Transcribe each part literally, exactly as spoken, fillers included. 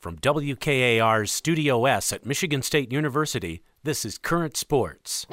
From W K A R's Studio S at Michigan State University, this is Current Sports.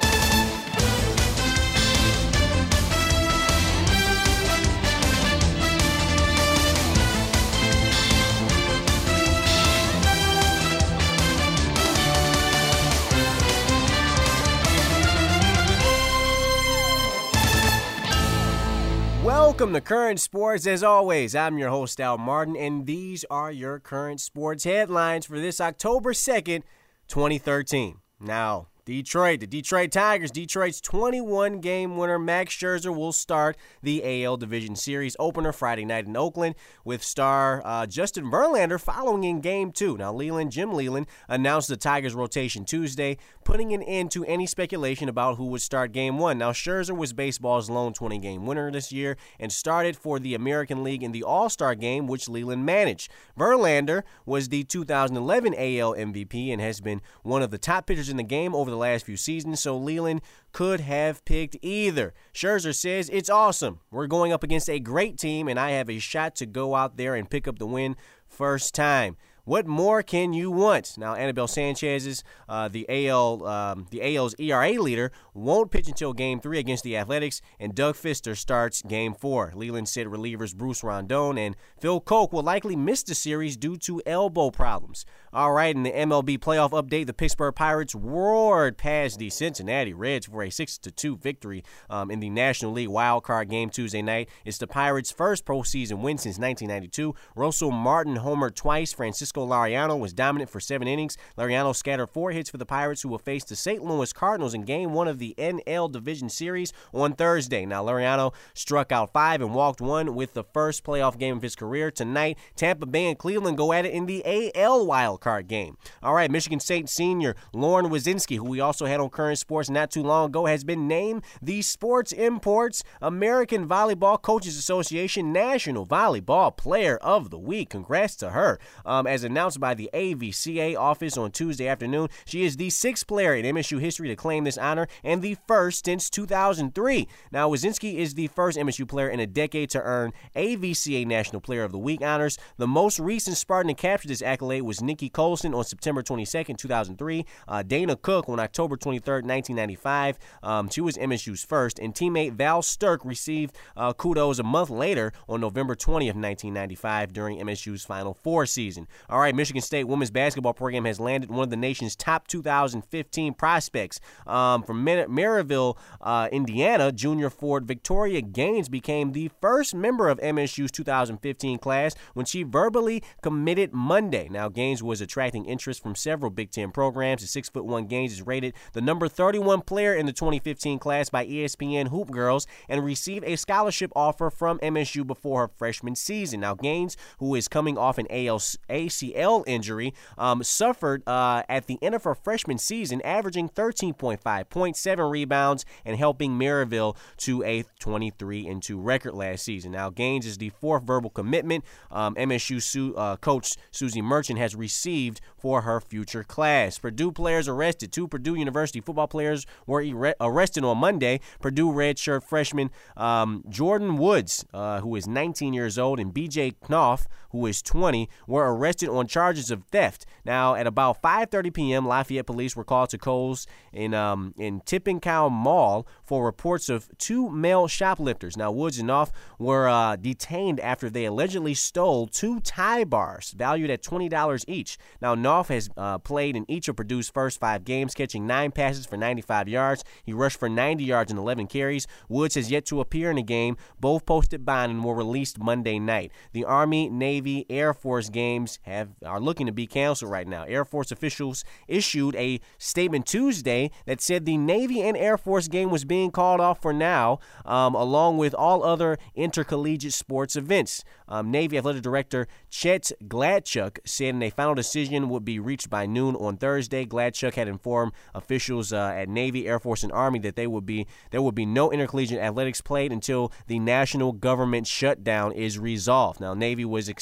Welcome to Current Sports. As always, I'm your host, Al Martin, and these are your current sports headlines for this October second, twenty thirteen. Now, Detroit, the Detroit Tigers, Detroit's twenty-one game winner Max Scherzer will start the A L Division Series opener Friday night in Oakland with star uh, Justin Verlander following in game two. Now, Leland, Jim Leland announced the Tigers rotation Tuesday, putting an end to any speculation about who would start game one. Now, Scherzer was baseball's lone twenty game winner this year and started for the American League in the All-Star game, which Leland managed. Verlander was the two thousand eleven A L M V P and has been one of the top pitchers in the game over the last few seasons, so Leland could have picked either. Scherzer says, "It's awesome. We're going up against a great team, and I have a shot to go out there and pick up the win first time. What more can you want?" Now, Anibal Sanchez's uh, the A L um, the A L's E R A leader won't pitch until Game Three against the Athletics, and Doug Fister starts Game Four. Leland said relievers Bruce Rondon and Phil Koch will likely miss the series due to elbow problems. All right, in the M L B playoff update, the Pittsburgh Pirates roared past the Cincinnati Reds for a six to two victory um, in the National League Wild Card game Tuesday night. It's the Pirates' first postseason win since nineteen ninety-two. Russell Martin homered twice. Francisco Lariano was dominant for seven innings. Lariano scattered four hits for the Pirates, who will face the Saint Louis Cardinals in Game one of the N L Division Series on Thursday. Now, Lariano struck out five and walked one with the first playoff game of his career. Tonight, Tampa Bay and Cleveland go at it in the A L Wild Card game. All right, Michigan State senior Lauren Wazinski, who we also had on Current Sports not too long ago, has been named the Sports Imports American Volleyball Coaches Association National Volleyball Player of the Week. Congrats to her. Um, as announced by the A V C A office on Tuesday afternoon, she is the sixth player in M S U history to claim this honor and the first since two thousand three. Now, Wazinski is the first M S U player in a decade to earn A V C A National Player of the Week honors. The most recent Spartan to capture this accolade was Nikki Colson on September twenty-second, two thousand three. Uh, Dana Cook on October twenty-third, nineteen ninety-five. Um, she was M S U's first, and teammate Val Sturck received uh, kudos a month later on November twentieth, nineteen ninety-five during M S U's Final Four season. All right, Michigan State women's basketball program has landed one of the nation's top two thousand fifteen prospects. Um, from Mar- Maryville, uh, Indiana, junior forward Victoria Gaines became the first member of M S U's two thousand fifteen class when she verbally committed Monday. Now, Gaines was attracting interest from several Big Ten programs. The six foot one Gaines is rated the number thirty-one player in the twenty fifteen class by E S P N Hoop Girls and received a scholarship offer from M S U before her freshman season. Now, Gaines, who is coming off an A C L injury, um, suffered uh, at the end of her freshman season, averaging thirteen point five points, seven rebounds, and helping Maryville to a twenty-three and two record last season. Now, Gaines is the fourth verbal commitment um, M S U Su- uh, coach Susie Merchant has received for her future class. Purdue players arrested. Two Purdue University football players were er- arrested on Monday. Purdue redshirt freshman um, Jordan Woods, uh, who is nineteen years old, and B J Knopf, who is twenty, were arrested on charges of theft. Now, at about five thirty p.m., Lafayette police were called to Kohl's in um, in Tipping Cow Mall for reports of two male shoplifters. Now, Woods and Knopf were uh, detained after they allegedly stole two tie bars valued at twenty dollars each. Now, Knopf has uh, played in each of Purdue's first five games, catching nine passes for ninety-five yards. He rushed for ninety yards and eleven carries. Woods has yet to appear in a game. Both posted bond and were released Monday night. The Army, Navy, Air Force games have are looking to be canceled right now. Air Force officials issued a statement Tuesday that said the Navy and Air Force game was being called off for now, um, along with all other intercollegiate sports events. Um, Navy Athletic Director Chet Gladchuk said in a final decision would be reached by noon on Thursday. Gladchuk had informed officials uh, at Navy, Air Force, and Army that they would be there would be no intercollegiate athletics played until the national government shutdown is resolved. Now, Navy was expecting a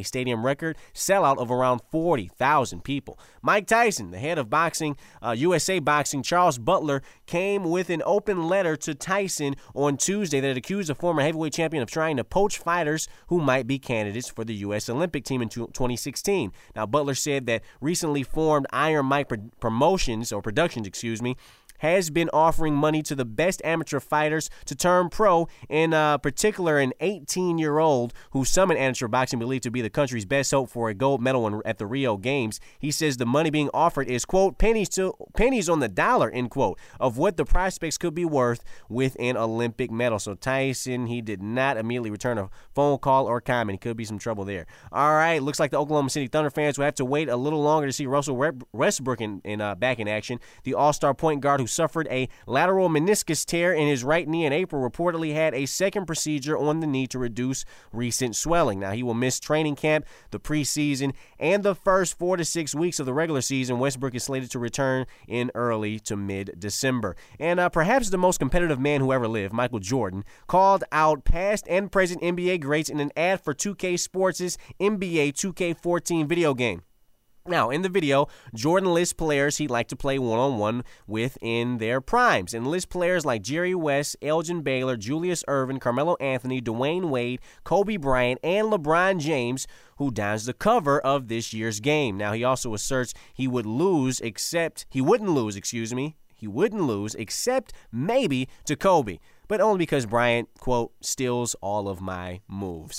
stadium record sellout of around forty thousand people. Mike Tyson, the head of boxing, uh, U S A Boxing, Charles Butler, came with an open letter to Tyson on Tuesday that accused the former heavyweight champion of trying to poach fighters who might be candidates for the U S Olympic team in twenty sixteen. Now, Butler said that recently formed Iron Mike Promotions, or Productions, excuse me, has been offering money to the best amateur fighters to turn pro, in uh, particular an eighteen-year-old who some in amateur boxing believe to be the country's best hope for a gold medal in, at the Rio Games. He says the money being offered is, quote, pennies to pennies on the dollar, end quote, of what the prospects could be worth with an Olympic medal. So Tyson, he did not immediately return a phone call or comment. Could be some trouble there. All right, looks like the Oklahoma City Thunder fans will have to wait a little longer to see Russell Westbrook in, in uh, back in action. The all-star point guard who suffered a lateral meniscus tear in his right knee in April reportedly had a second procedure on the knee to reduce recent swelling. Now, he will miss training camp, the preseason, and the first four to six weeks of the regular season. Westbrook is slated to return in early to mid-December. And uh, perhaps the most competitive man who ever lived, Michael Jordan, called out past and present N B A greats in an ad for two K Sports' N B A two K fourteen video game. Now, in the video, Jordan lists players he'd like to play one-on-one with in their primes, and lists players like Jerry West, Elgin Baylor, Julius Erving, Carmelo Anthony, Dwayne Wade, Kobe Bryant, and LeBron James, who dons the cover of this year's game. Now, he also asserts he would lose except, he wouldn't lose, excuse me, he wouldn't lose except maybe to Kobe, but only because Bryant, quote, steals all of my moves.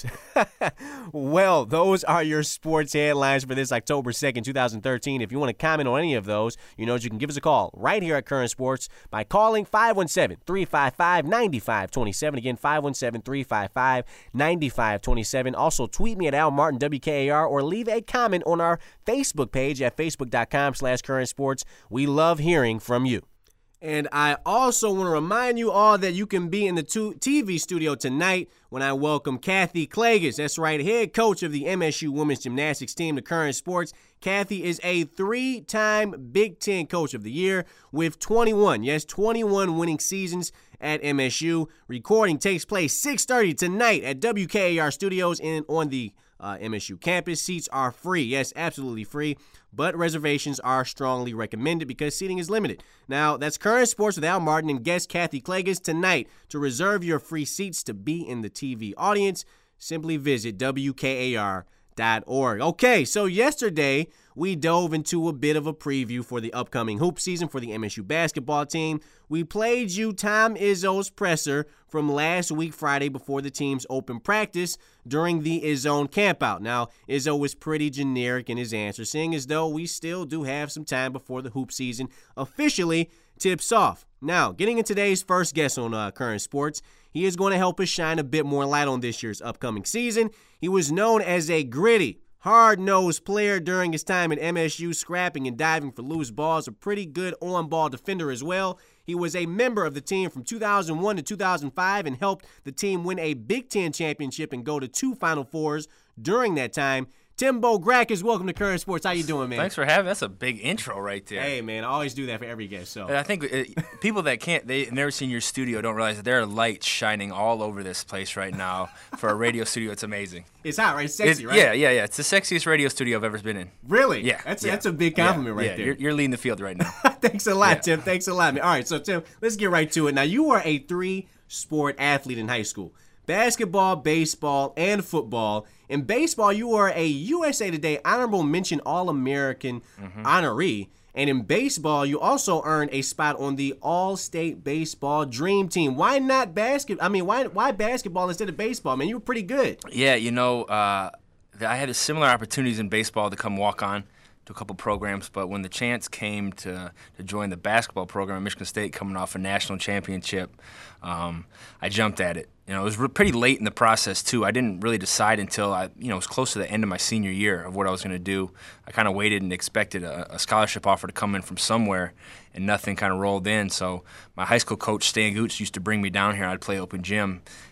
Well, those are your sports headlines for this October second, twenty thirteen. If you want to comment on any of those, you know you can give us a call right here at Current Sports by calling five one seven, three five five, nine five two seven. Again, five one seven, three five five, nine five two seven. Also, tweet me at Al Martin W K A R or leave a comment on our Facebook page at facebook.com slash current sports. We love hearing from you. And I also want to remind you all that you can be in the T V studio tonight when I welcome Kathy Klages. That's right, head coach of the M S U women's gymnastics team to Current Sports. Kathy is a three-time Big Ten Coach of the Year with twenty-one, yes, twenty-one winning seasons at M S U. Recording takes place six thirty tonight at W K A R Studios and on the uh, M S U campus. Seats are free, yes, absolutely free, but reservations are strongly recommended because seating is limited. Now, that's Current Sports with Al Martin and guest Kathy Klages tonight. To reserve your free seats to be in the T V audience, simply visit W K A R dot org. Okay, so yesterday we dove into a bit of a preview for the upcoming hoop season for the M S U basketball team. We played you Tom Izzo's presser from last week Friday before the team's open practice during the Izzone campout. Now, Izzo was pretty generic in his answer, seeing as though we still do have some time before the hoop season officially tips off. Now, getting in today's first guest on uh, Current Sports, he is going to help us shine a bit more light on this year's upcoming season. He was known as a gritty, hard-nosed player during his time at M S U, scrapping and diving for loose balls, a pretty good on-ball defender as well. He was a member of the team from two thousand one to two thousand five and helped the team win a Big Ten championship and go to two Final Fours during that time. Timbo Grackus, welcome to Current Sports. How you doing, man? Thanks for having me. That's a big intro right there. Hey, man, I always do that for every guest. So I think it, people that can't, they've never seen your studio don't realize that there are lights shining all over this place right now. For a radio studio, it's amazing. It's hot, right? It's sexy, it, right? Yeah, yeah, yeah. It's the sexiest radio studio I've ever been in. Really? Yeah. That's, yeah. that's a big compliment yeah, right yeah. there. You're, you're leading the field right now. Thanks a lot, yeah. Tim. Thanks a lot, man. All right, so, Tim, let's get right to it. Now, you were a three-sport athlete in high school. Basketball, baseball, and football. In baseball, you were a U S A Today Honorable Mention All-American mm-hmm. honoree. And in baseball, you also earned a spot on the All-State Baseball Dream Team. Why not basket? I mean, why why basketball instead of baseball, man? You were pretty good. Yeah, you know, uh, I had similar opportunities in baseball to come walk on to a couple programs, but when the chance came to, to join the basketball program at Michigan State coming off a national championship, um, I jumped at it. You know, it was re- pretty late in the process, too. I didn't really decide until, I, you know, it was close to the end of my senior year of what I was going to do. I kind of waited and expected a, a scholarship offer to come in from somewhere, and nothing kind of rolled in. So my high school coach, Stan Gooch, used to bring me down here. I'd play open gym,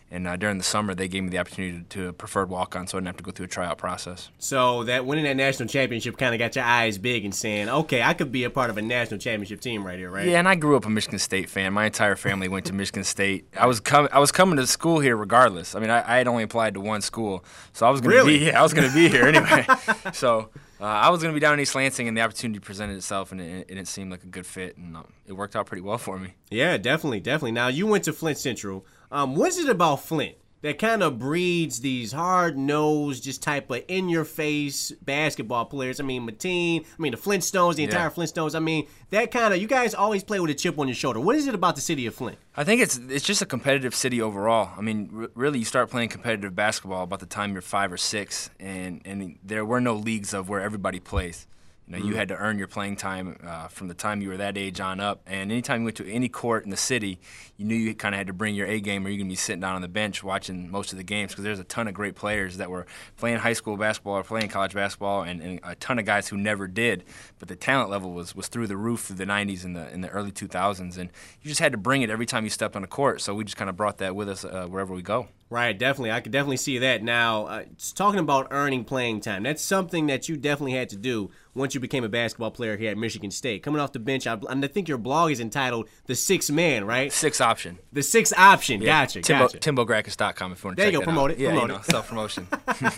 And uh, during the summer, they gave me the opportunity to, to preferred walk-on, so I didn't have to go through a tryout process. So that winning that national championship kind of got your eyes big and saying, okay, I could be a part of a national championship team right here, right? Yeah, and I grew up a Michigan State fan. My entire family went to Michigan State. I was com- I was coming to school here regardless. I mean, I, I had only applied to one school, so I was going to really? be yeah, I was going to be here anyway. So uh, I was going to be down in East Lansing, and the opportunity presented itself, and it, and it seemed like a good fit, and um, it worked out pretty well for me. Yeah, definitely, definitely. Now, you went to Flint Central. Um, what is it about Flint that kind of breeds these hard-nosed, just type of in-your-face basketball players? I mean, Mateen, I mean, the Flintstones, the entire Yeah. Flintstones. I mean, that kind of, you guys always play with a chip on your shoulder. What is it about the city of Flint? I think it's it's just a competitive city overall. I mean, r- really, you start playing competitive basketball about the time you're five or six, and, and there were no leagues of where everybody plays. You know, mm-hmm. you had to earn your playing time uh, from the time you were that age on up. And anytime you went to any court in the city, you knew you kind of had to bring your A game, or you're going to be sitting down on the bench watching most of the games, because there's a ton of great players that were playing high school basketball or playing college basketball, and, and a ton of guys who never did. But the talent level was, was through the roof through the nineties and the in the early two thousands, and you just had to bring it every time you stepped on the court. So we just kind of brought that with us uh, wherever we go. Right, definitely. I could definitely see that. Now, uh, talking about earning playing time, that's something that you definitely had to do once you became a basketball player here at Michigan State. Coming off the bench, I, I think your blog is entitled The Sixth Man, right? Sixth Option. The Sixth Option. Yeah. Gotcha, Timbo, gotcha. Timbo Grackus dot com if you want to there check you go, that promote out. it. Yeah, promote you know, it. self-promotion.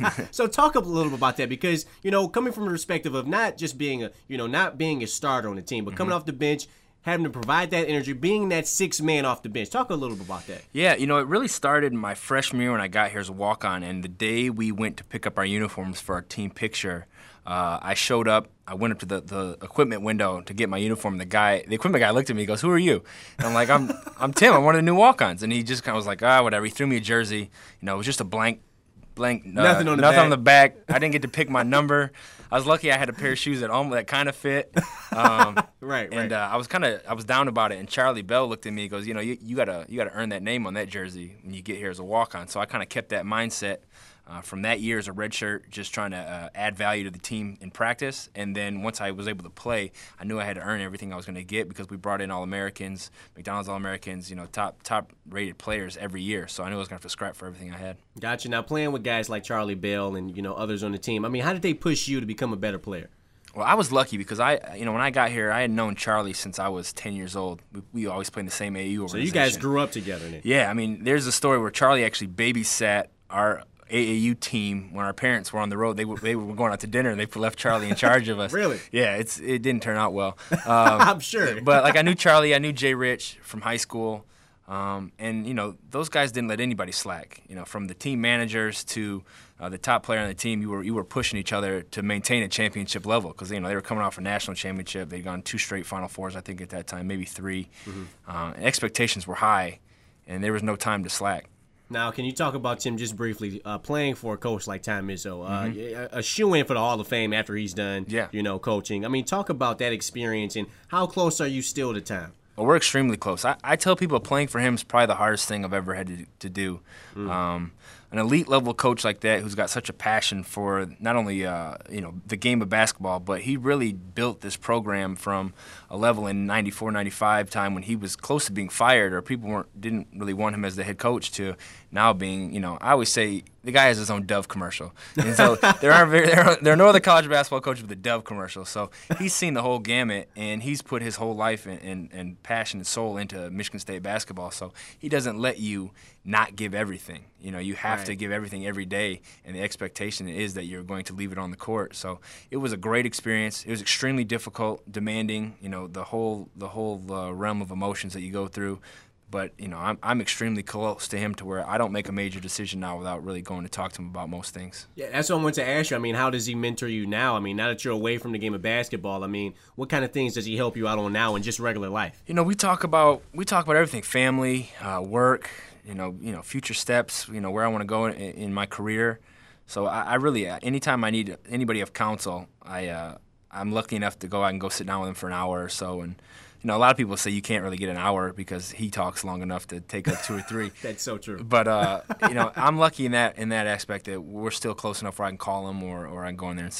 So talk a little bit about that, because, you know, coming from the perspective of not just being a, you know, not being a starter on the team, but coming Mm-hmm. off the bench, having to provide that energy, being that sixth man off the bench. Talk a little bit about that. Yeah, you know, it really started my freshman year when I got here as a walk-on, and the day we went to pick up our uniforms for our team picture, uh, I showed up. I went up to the, the equipment window to get my uniform. The guy, the equipment guy, looked at me. He goes, "Who are you?" And I'm like, "I'm I'm Tim. I'm one of the new walk-ons." And he just kind of was like, "Ah, whatever." He threw me a jersey. You know, it was just a blank. Blank, uh, nothing on the nothing back. on the back. I didn't get to pick my number. I was lucky I had a pair of shoes at home that kind of fit. Um, right, right. And uh, I was kind of I was down about it. And Charlie Bell looked at me and goes, "You know, you, you gotta you gotta earn that name on that jersey when you get here as a walk-on." So I kind of kept that mindset uh, from that year as a redshirt, just trying to uh, add value to the team in practice. And then once I was able to play, I knew I had to earn everything I was going to get, because we brought in All-Americans, McDonald's All-Americans, you know, top top rated players every year. So I knew I was going to have to scrap for everything I had. Gotcha. Now, playing with guys like Charlie Bell and, you know, others on the team, I mean, how did they push you to become a better player? Well, I was lucky because I, you know, when I got here, I had known Charlie since I was ten years old. We, we always played in the same A U organization. So you guys grew up together then? Yeah, I mean, there's a story where Charlie actually babysat our A A U team when our parents were on the road. They were, they were going out to dinner, and they left Charlie in charge of us. Really? Yeah, it's it didn't turn out well. Um, I'm sure. But like I knew Charlie, I knew Jay Rich from high school. Um, and, you know, those guys didn't let anybody slack. You know, from the team managers to uh, the top player on the team, you were you were pushing each other to maintain a championship level, because, you know, they were coming off a national championship. They'd gone two straight Final Fours, I think, at that time, maybe three. Mm-hmm. Uh, and expectations were high, and there was no time to slack. Now, can you talk about Tim just briefly uh, playing for a coach like Tom Izzo, uh, Mm-hmm. a, a shoe-in for the Hall of Fame after he's done, Yeah. you know, coaching? I mean, talk about that experience and how close are you still to Tom? Well, we're extremely close. I, I tell people playing for him is probably the hardest thing I've ever had to, to do. Mm. Um, an elite level coach like that, who's got such a passion for not only uh, you know the game of basketball, but he really built this program from a level in ninety-four ninety-five time when he was close to being fired, or people weren't didn't really want him as the head coach, to now being, you know, I always say the guy has his own Dove commercial. And so there are very, there are, there are no other college basketball coaches with a Dove commercial. So he's seen the whole gamut, and he's put his whole life and, and, and passion and soul into Michigan State basketball. So he doesn't let you not give everything. You know, you have Right. to give everything every day, and the expectation is that you're going to leave it on the court. So it was a great experience. It was extremely difficult, demanding, you know, the whole the whole uh, realm of emotions that you go through. But, you know, I'm I'm extremely close to him to where I don't make a major decision now without really going to talk to him about most things. Yeah, that's what I wanted to ask you. I mean, how does he mentor you now? I mean, now that you're away from the game of basketball, I mean, what kind of things does he help you out on now in just regular life? You know, we talk about we talk about everything: family, uh, work, you know, you know, future steps, you know, where I want to go in, in my career. So I, I really, anytime I need anybody of counsel, I uh, I'm lucky enough to go out and go sit down with him for an hour or so. And you know, a lot of people say you can't really get an hour because he talks long enough to take up two or three. That's so true. But uh, you know, I'm lucky in that in that aspect that we're still close enough where I can call him or or I can go in there and see him.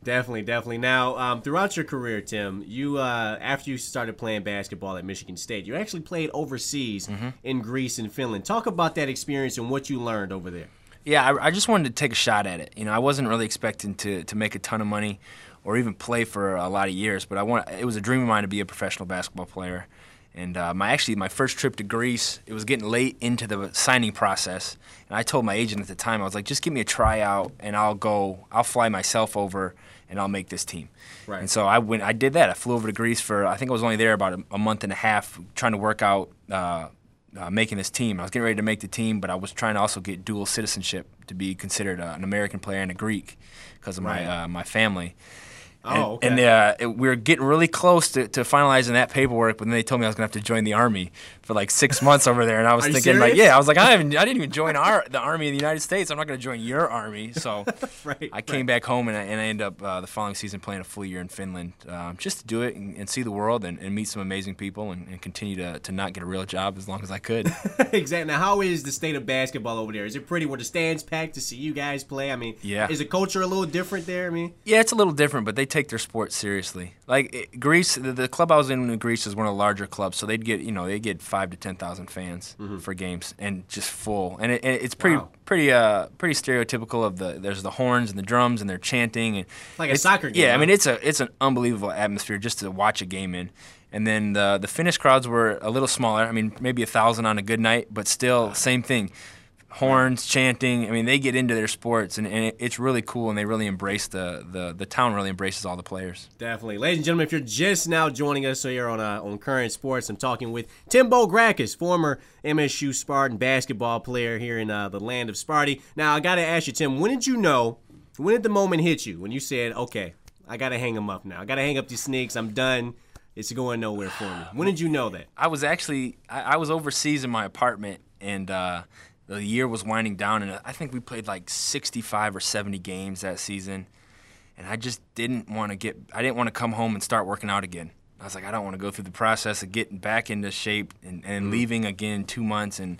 Definitely, definitely. Now, um, throughout your career, Tim, you uh, after you started playing basketball at Michigan State, you actually played overseas mm-hmm. in Greece and Finland. Talk about that experience and what you learned over there. Yeah, I, I just wanted to take a shot at it. You know, I wasn't really expecting to to make a ton of money or even play for a lot of years, but I want. It was a dream of mine to be a professional basketball player. And uh, my actually my first trip to Greece, it was getting late into the signing process, and I told my agent at the time, I was like, just give me a tryout, and I'll go. I'll fly myself over, and I'll make this team. Right. And so I went. I did that. I flew over to Greece for. I think I was only there about a, a month and a half, trying to work out uh, uh, making this team. I was getting ready to make the team, but I was trying to also get dual citizenship to be considered uh, an American player and a Greek because of right. my uh, my family. Oh, and, okay. And uh, it, we were getting really close to, to finalizing that paperwork, but then they told me I was going to have to join the Army for like six months over there. And I was Are thinking, like, yeah, I was like, I haven't, I didn't even join our the Army of the United States. I'm not going to join your Army. So right, I came right. back home, and I, and I ended up uh, the following season playing a full year in Finland um, just to do it and, and see the world and, and meet some amazing people and, and continue to, to not get a real job as long as I could. Exactly. Now, how is the state of basketball over there? Is it pretty? Were the stands packed to see you guys play? I mean, yeah. Is the culture a little different there? I mean, yeah, it's a little different, but they take their sport seriously. Seriously, like it, Greece, the, the club I was in in Greece is one of the larger clubs, so they'd get you know they get five to ten thousand fans mm-hmm. for games and just full, and, it, and it's pretty wow. pretty uh pretty stereotypical of the there's the horns and the drums and they're chanting and like a soccer game. Yeah, huh? I mean it's a it's an unbelievable atmosphere just to watch a game in. And then the the Finnish crowds were a little smaller. I mean maybe a thousand on a good night, but still wow. same thing. Horns, chanting. I mean, they get into their sports, and, and it, it's really cool, and they really embrace the, the the town really embraces all the players. Definitely. Ladies and gentlemen, if you're just now joining us here on uh, on Current Sports, I'm talking with Tim Bograkis, former M S U Spartan basketball player here in uh, the land of Sparty. Now, I got to ask you, Tim, when did you know, when did the moment hit you when you said, okay, I got to hang them up now. I got to hang up these sneaks. I'm done. It's going nowhere for me. When did you know that? I was actually, I, I was overseas in my apartment, and uh, the year was winding down, and I think we played like sixty-five or seventy games that season, and I just didn't want to get, I didn't want to come home and start working out again. I was like, I don't want to go through the process of getting back into shape and, and mm. leaving again in two months, and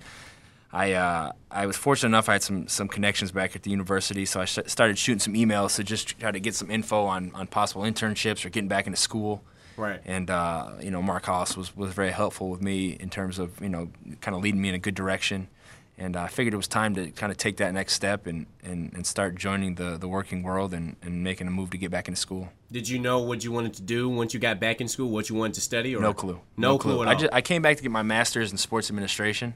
I uh, I was fortunate enough I had some, some connections back at the university, so I sh- started shooting some emails to just try to get some info on, on possible internships or getting back into school. Right. And, uh, you know, Mark Hollis was, was very helpful with me in terms of, you know, kind of leading me in a good direction. And I figured it was time to kind of take that next step and, and, and start joining the, the working world and, and making a move to get back into school. Did you know what you wanted to do once you got back in school, what you wanted to study? Or? No clue. No, no clue. clue at all. I, just, I came back to get my master's in sports administration.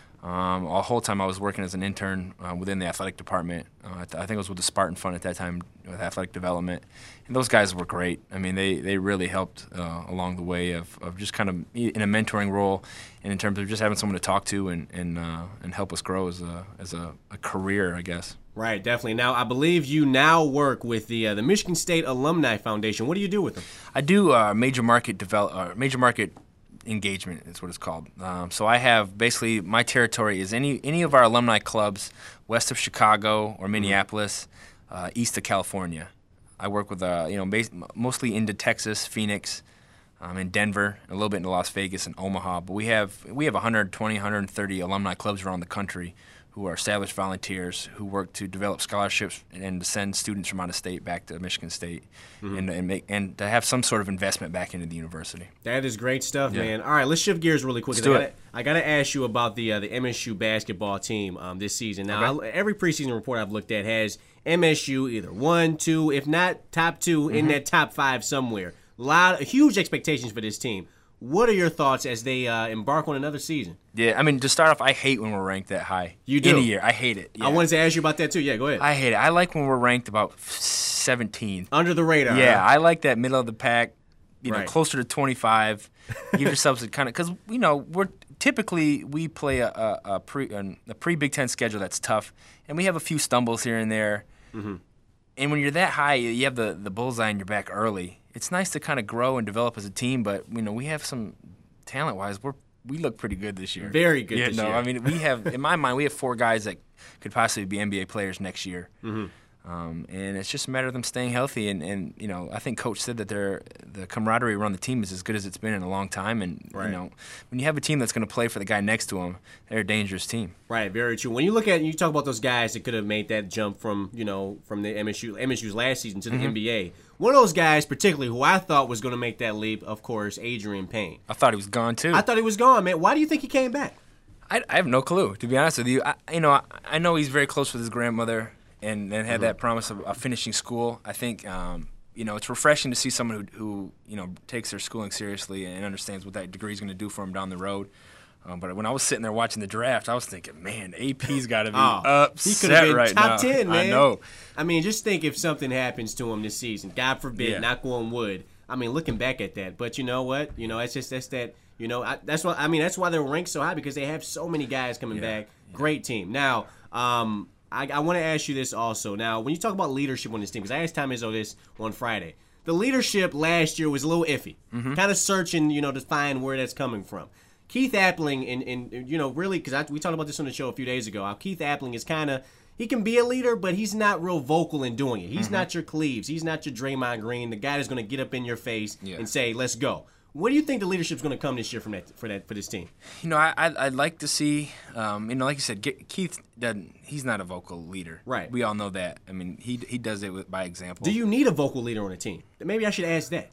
Um, the whole time I was working as an intern uh, within the athletic department. Uh, I, th- I think it was with the Spartan Fund at that time with athletic development. And those guys were great. I mean, they, they really helped uh, along the way of, of just kind of in a mentoring role and in terms of just having someone to talk to and and, uh, and help us grow as a as a, a career, I guess. Right, definitely. Now, I believe you now work with the uh, the Michigan State Alumni Foundation. What do you do with them? I do uh, major market develop uh, major market engagement is what it's called. Um, so I have basically my territory is any any of our alumni clubs west of Chicago or Minneapolis, uh, east of California. I work with uh, you know bas- mostly into Texas, Phoenix, um, and Denver, a little bit into Las Vegas and Omaha. But we have we have one hundred twenty, one hundred thirty alumni clubs around the country who are established volunteers who work to develop scholarships and to send students from out of state back to Michigan State mm-hmm. and and, make, and to have some sort of investment back into the university. That is great stuff, yeah. man. All right, let's shift gears really quick. Let's do I gotta, it. I got to ask you about the uh, the M S U basketball team um, this season. Now, okay. I, every preseason report I've looked at has M S U either one, two, if not top two, mm-hmm. in that top five somewhere. A lot, huge expectations for this team. What are your thoughts as they uh, embark on another season? Yeah, I mean, to start off, I hate when we're ranked that high. You do? In a year. I hate it. Yeah. I wanted to ask you about that, too. Yeah, go ahead. I hate it. I like when we're ranked about seventeenth. Under the radar. Yeah, huh? I like that middle of the pack, you know, right. closer to twenty-five. Give yourselves a kind of – because, you know, we're typically we play a, a, a pre a pre-Big Ten schedule that's tough, and we have a few stumbles here and there. Mm-hmm. And when you're that high, you have the, the bullseye in your back early. It's nice to kind of grow and develop as a team, but, you know, we have some – talent-wise, we're we look pretty good this year. Very good yeah, this no, year. I mean, we have, in my mind, we have four guys that could possibly be N B A players next year. Mm-hmm. Um, and it's just a matter of them staying healthy. And, and you know, I think Coach said that they're, the camaraderie around the team is as good as it's been in a long time. And, right. you know, when you have a team that's going to play for the guy next to him, they're a dangerous team. Right, very true. When you look at, you talk about those guys that could have made that jump from, you know, from the M S U, M S U's last season to the mm-hmm. N B A. One of those guys, particularly, who I thought was going to make that leap, of course, Adrian Payne. I thought he was gone, too. I thought he was gone, man. Why do you think he came back? I, I have no clue, to be honest with you. I, you know, I, I know he's very close with his grandmother and, and had mm-hmm. that promise of, of finishing school. I think, um, you know, it's refreshing to see someone who, who, you know, takes their schooling seriously and understands what that degree is going to do for him down the road. Um, but when I was sitting there watching the draft, I was thinking, man, A P's got to be oh, upset he could have been right top now. ten, man. I know. I mean, just think if something happens to him this season. God forbid, yeah. knock on wood. I mean, looking back at that. But you know what? You know, it's just that's that. You know, I, that's why. I mean, that's why they're ranked so high, because they have so many guys coming yeah. back. Yeah. Great team. Now, um, I, I want to ask you this also. Now, when you talk about leadership on this team, because I asked Tom Izzo this on Friday, the leadership last year was a little iffy. Mm-hmm. Kind of searching, you know, to find where that's coming from. Keith Appling, and, and you know, really, because we talked about this on the show a few days ago, how Keith Appling is kind of, he can be a leader, but he's not real vocal in doing it. He's mm-hmm. not your Cleaves. He's not your Draymond Green, the guy that's going to get up in your face yeah. and say, let's go. What do you think the leadership's going to come this year from that for that for this team? You know, I, I'd, I'd like to see, um, you know, like you said, get, Keith doesn't, he's not a vocal leader. Right. We all know that. I mean, he he does it with, by example. Do you need a vocal leader on a team? Maybe I should ask that.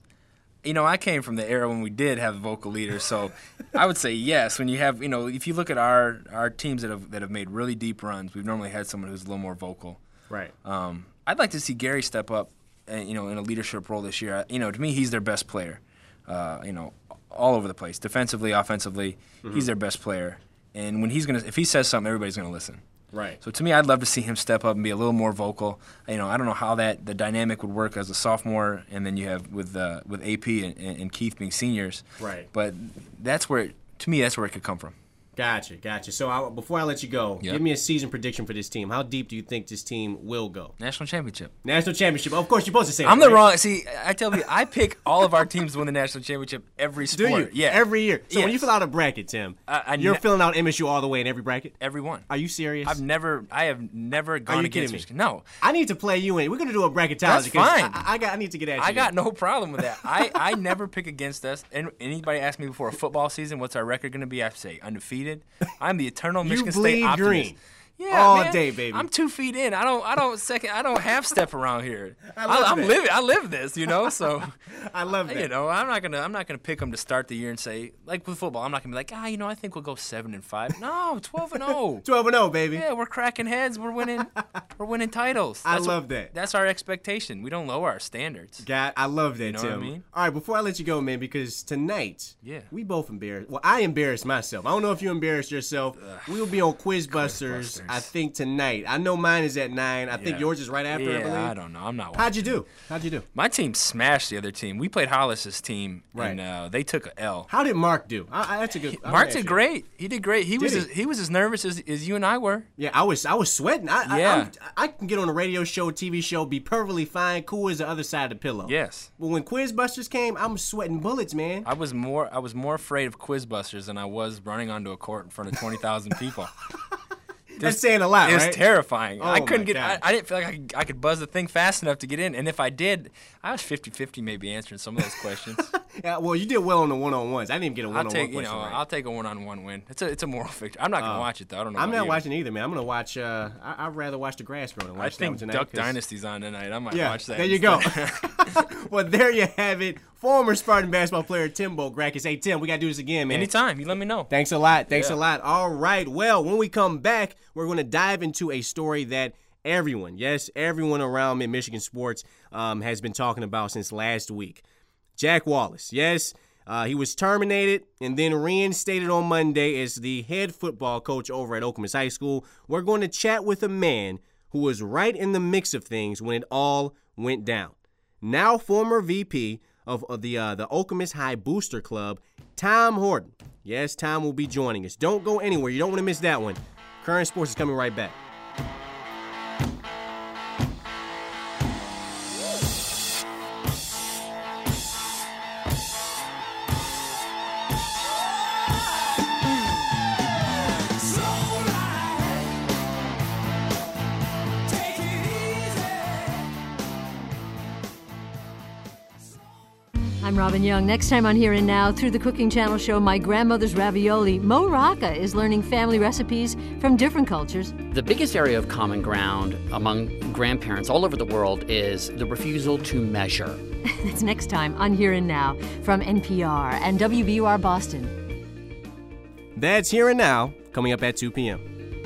You know, I came from the era when we did have vocal leaders, so I would say yes. When you have, you know, if you look at our, our teams that have that have made really deep runs, we've normally had someone who's a little more vocal. Right. Um, I'd like to see Gary step up, uh, you know, in a leadership role this year. You know, to me, he's their best player. Uh, you know, all over the place, defensively, offensively, mm-hmm. he's their best player. And when he's gonna, if he says something, everybody's gonna listen. Right. So to me, I'd love to see him step up and be a little more vocal. You know, I don't know how that the dynamic would work as a sophomore, and then you have with uh, with A P and, and Keith being seniors. Right. But that's where, to me, that's where it could come from. Gotcha, gotcha. So I, before I let you go, yep. give me a season prediction for this team. How deep do you think this team will go? National championship. National championship. Of course, you're supposed to say I'm that, the right? wrong. See, I tell you, I pick all of our teams to win the national championship every sport. Do you? Yeah. Every year. So yes. when you fill out a bracket, Tim, I, I you're ne- filling out M S U all the way in every bracket? Every one. Are you serious? I've never, I have never gone Are you against kidding me? me? No. I need to play you in. We're going to do a bracketology. That's fine. I, I, got, I need to get at you. I got no problem with that. I, I never pick against us. And anybody ask me before a football season, what's our record going to be? I say undefeated. I'm the eternal Michigan State optimist. Green. Yeah, all man. day, baby. I'm two feet in. I don't. I don't second. I don't half step around here. I love I, I'm that. living. I live this. You know. So. I love that. You know, I'm not gonna. I'm not gonna pick them to start the year and say, like with football, I'm not gonna be like, ah, you know, I think we'll go seven and five. No, twelve and zero. Twelve and zero, baby. Yeah, we're cracking heads. We're winning. We're winning titles. I That's love what, that. That's our expectation. We don't lower our standards. God, I love that, you know Tim. What I mean? All right, before I let you go, man, because tonight, yeah, we both embarrassed. Well, I embarrassed myself. I don't know if you embarrassed yourself. Ugh. We will be on Quizbusters, I think, tonight. I know mine is at nine. I think yeah. yours is right after, yeah, I believe. I don't know. I'm not watching. How'd you do? How'd you do? My team smashed the other team. We played Hollis's team, right. and uh, they took an L. How did Mark do? I, I, that's a good. He, Mark did great. He did great. He did was he? As, he was as nervous as, as you and I were. Yeah, I was. I was sweating. I, yeah. I, I, I can get on a radio show, T V show, be perfectly fine, cool as the other side of the pillow. Yes. But when Quizbusters came, I'm sweating bullets, man. I was more. I was more afraid of Quizbusters than I was running onto a court in front of twenty thousand people. That's saying a lot, It was right? terrifying. Oh, I couldn't my get. I, God. I didn't feel like I could, I could buzz the thing fast enough to get in. And if I did, I was fifty-fifty maybe answering some of those questions. Yeah, well, you did well on the one-on-ones. I didn't even get a I'll one-on-one take. You question know, right. I'll take a one-on-one win. It's a. It's a moral victory. I'm not gonna Uh, watch it though. I don't know. I'm about not you. watching either, man. I'm gonna watch. Uh, I, I'd rather watch the grass grow than watch I that think one tonight. Duck 'cause- Dynasty's on tonight. I might Yeah, watch that. there you go. instead. Well, there you have it. Former Spartan basketball player Timbo Grackus. Hey, Tim, we got to do this again, man. Anytime. You let me know. Thanks a lot. Thanks Yeah. a lot. All right. Well, when we come back, we're going to dive into a story that everyone, yes, everyone around Mid-Michigan sports um, has been talking about since last week. Jack Wallace, yes, uh, he was terminated and then reinstated on Monday as the head football coach over at Okemos High School. We're going to chat with a man who was right in the mix of things when it all went down. Now former V P of, of the uh, the Okemos High Booster Club, Tom Horton. Yes, Tom will be joining us. Don't go anywhere. You don't want to miss that one. Current Sports is coming right back. I'm Robin Young. Next time on Here and Now, through the Cooking Channel show My Grandmother's Ravioli, Mo Rocca is learning family recipes from different cultures. The biggest area of common ground among grandparents all over the world is the refusal to measure. That's next time on Here and Now from N P R and W B U R Boston. That's Here and Now, coming up at two p.m.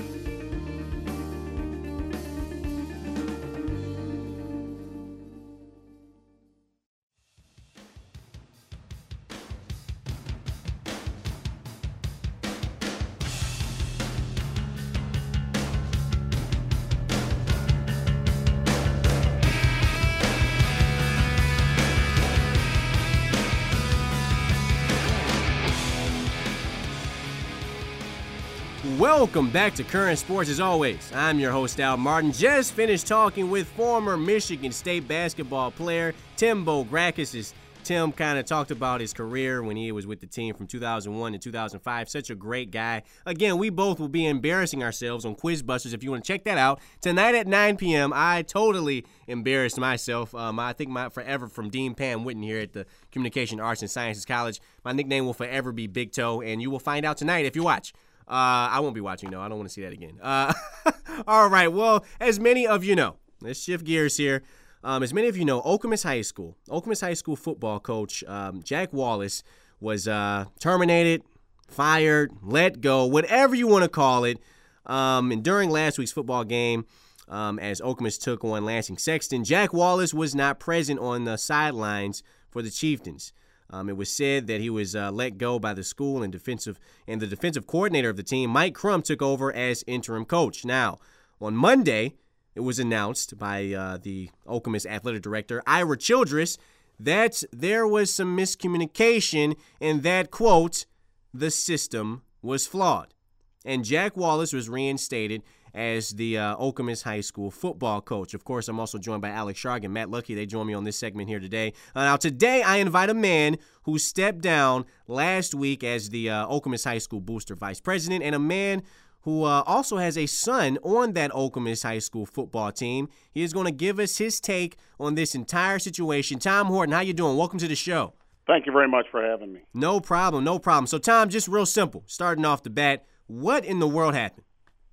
Welcome back to Current Sports. As always, I'm your host, Al Martin. Just finished talking with former Michigan State basketball player Tim Bograkis. Tim kind of talked about his career when he was with the team from two thousand one to two thousand five. Such a great guy. Again, we both will be embarrassing ourselves on Quizbusters. If you want to check that out, tonight at nine p.m., I totally embarrassed myself. Um, I think my forever from Dean Pam Whitten here at the Communication Arts and Sciences College. My nickname will forever be Big Toe, and you will find out tonight if you watch. Uh, I won't be watching, no. I don't want to see that again. Uh, all right, well, as many of you know, let's shift gears here. Um, as many of you know, Okemos High School, Okemos High School football coach um, Jack Wallace was uh, terminated, fired, let go, whatever you want to call it. Um, and during last week's football game, um, as Okemos took on Lansing Sexton, Jack Wallace was not present on the sidelines for the Chieftains. Um, it was said that he was uh, let go by the school, and defensive and the defensive coordinator of the team, Mike Crum, took over as interim coach. Now, on Monday, it was announced by uh, the Okemos athletic director, Ira Childress, that there was some miscommunication and that, quote, the system was flawed. And Jack Wallace was reinstated as the uh, Okemos High School football coach. Of course, I'm also joined by Alex Sharg and Matt Lucky. They join me on this segment here today. Uh, now, today I invite a man who stepped down last week as the uh, Okemos High School booster vice president, and a man who uh, also has a son on that Okemos High School football team. He is going to give us his take on this entire situation. Tom Horton, how you doing? Welcome to the show. Thank you very much for having me. No problem, no problem. So, Tom, just real simple, starting off the bat, what in the world happened?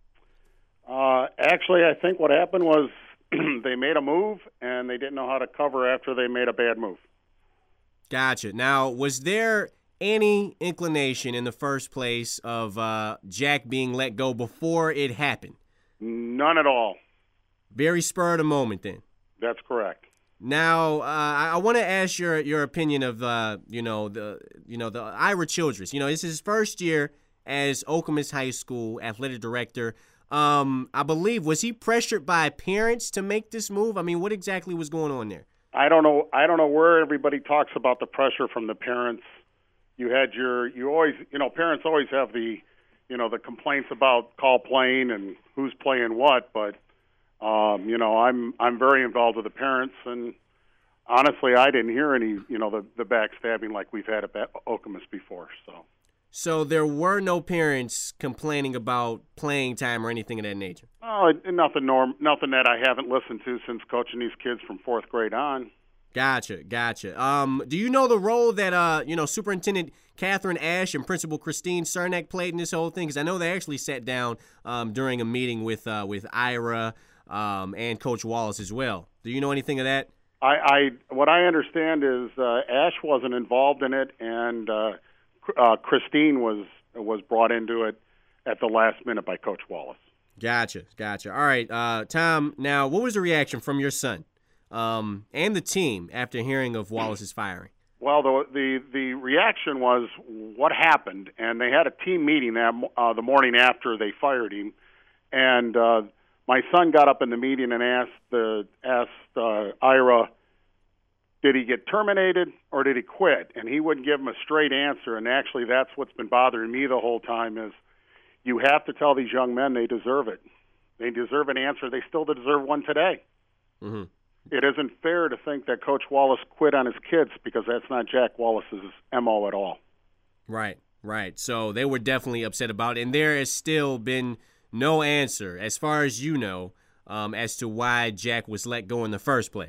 Uh, actually, I think what happened was they made a move, and they didn't know how to cover after they made a bad move. Gotcha. Now, was there any inclination in the first place of uh, Jack being let go before it happened? None at all. Very spur of the moment, then. That's correct. Now, uh, I, I want to ask your your opinion of uh, you know the you know the Ira Childress. You know, this is his first year as Okemos High School athletic director. Um, I believe, was he pressured by parents to make this move? I mean, what exactly was going on there? I don't know. I don't know where everybody talks about the pressure from the parents. You had your, you always, you know, parents always have the, you know, the complaints about call playing and who's playing what. But, um, you know, I'm I'm very involved with the parents, and honestly, I didn't hear any, you know, the the backstabbing like we've had at Okemos before. So. So there were no parents complaining about playing time or anything of that nature? Oh, nothing norm, nothing that I haven't listened to since coaching these kids from fourth grade on. Gotcha, gotcha. Um, do you know the role that, uh, you know, Superintendent Catherine Ash and Principal Christine Cernak played in this whole thing? Because I know they actually sat down um, during a meeting with uh, with Ira um, and Coach Wallace as well. Do you know anything of that? I, I what I understand is uh, Ash wasn't involved in it, and uh, Uh, Christine was was brought into it at the last minute by Coach Wallace. Gotcha, gotcha. All right, uh, Tom, now what was the reaction from your son um, and the team after hearing of Wallace's firing? Well, the, the the reaction was what happened, and they had a team meeting that uh, the morning after they fired him, and uh, my son got up in the meeting and asked the asked uh, Ira, did he get terminated or did he quit? And he wouldn't give him a straight answer. And actually, that's what's been bothering me the whole time is you have to tell these young men they deserve it. They deserve an answer. They still deserve one today. Mm-hmm. It isn't fair to think that Coach Wallace quit on his kids because that's not Jack Wallace's M O at all. Right, right. So they were definitely upset about it. And there has still been no answer, as far as you know, um, as to why Jack was let go in the first place.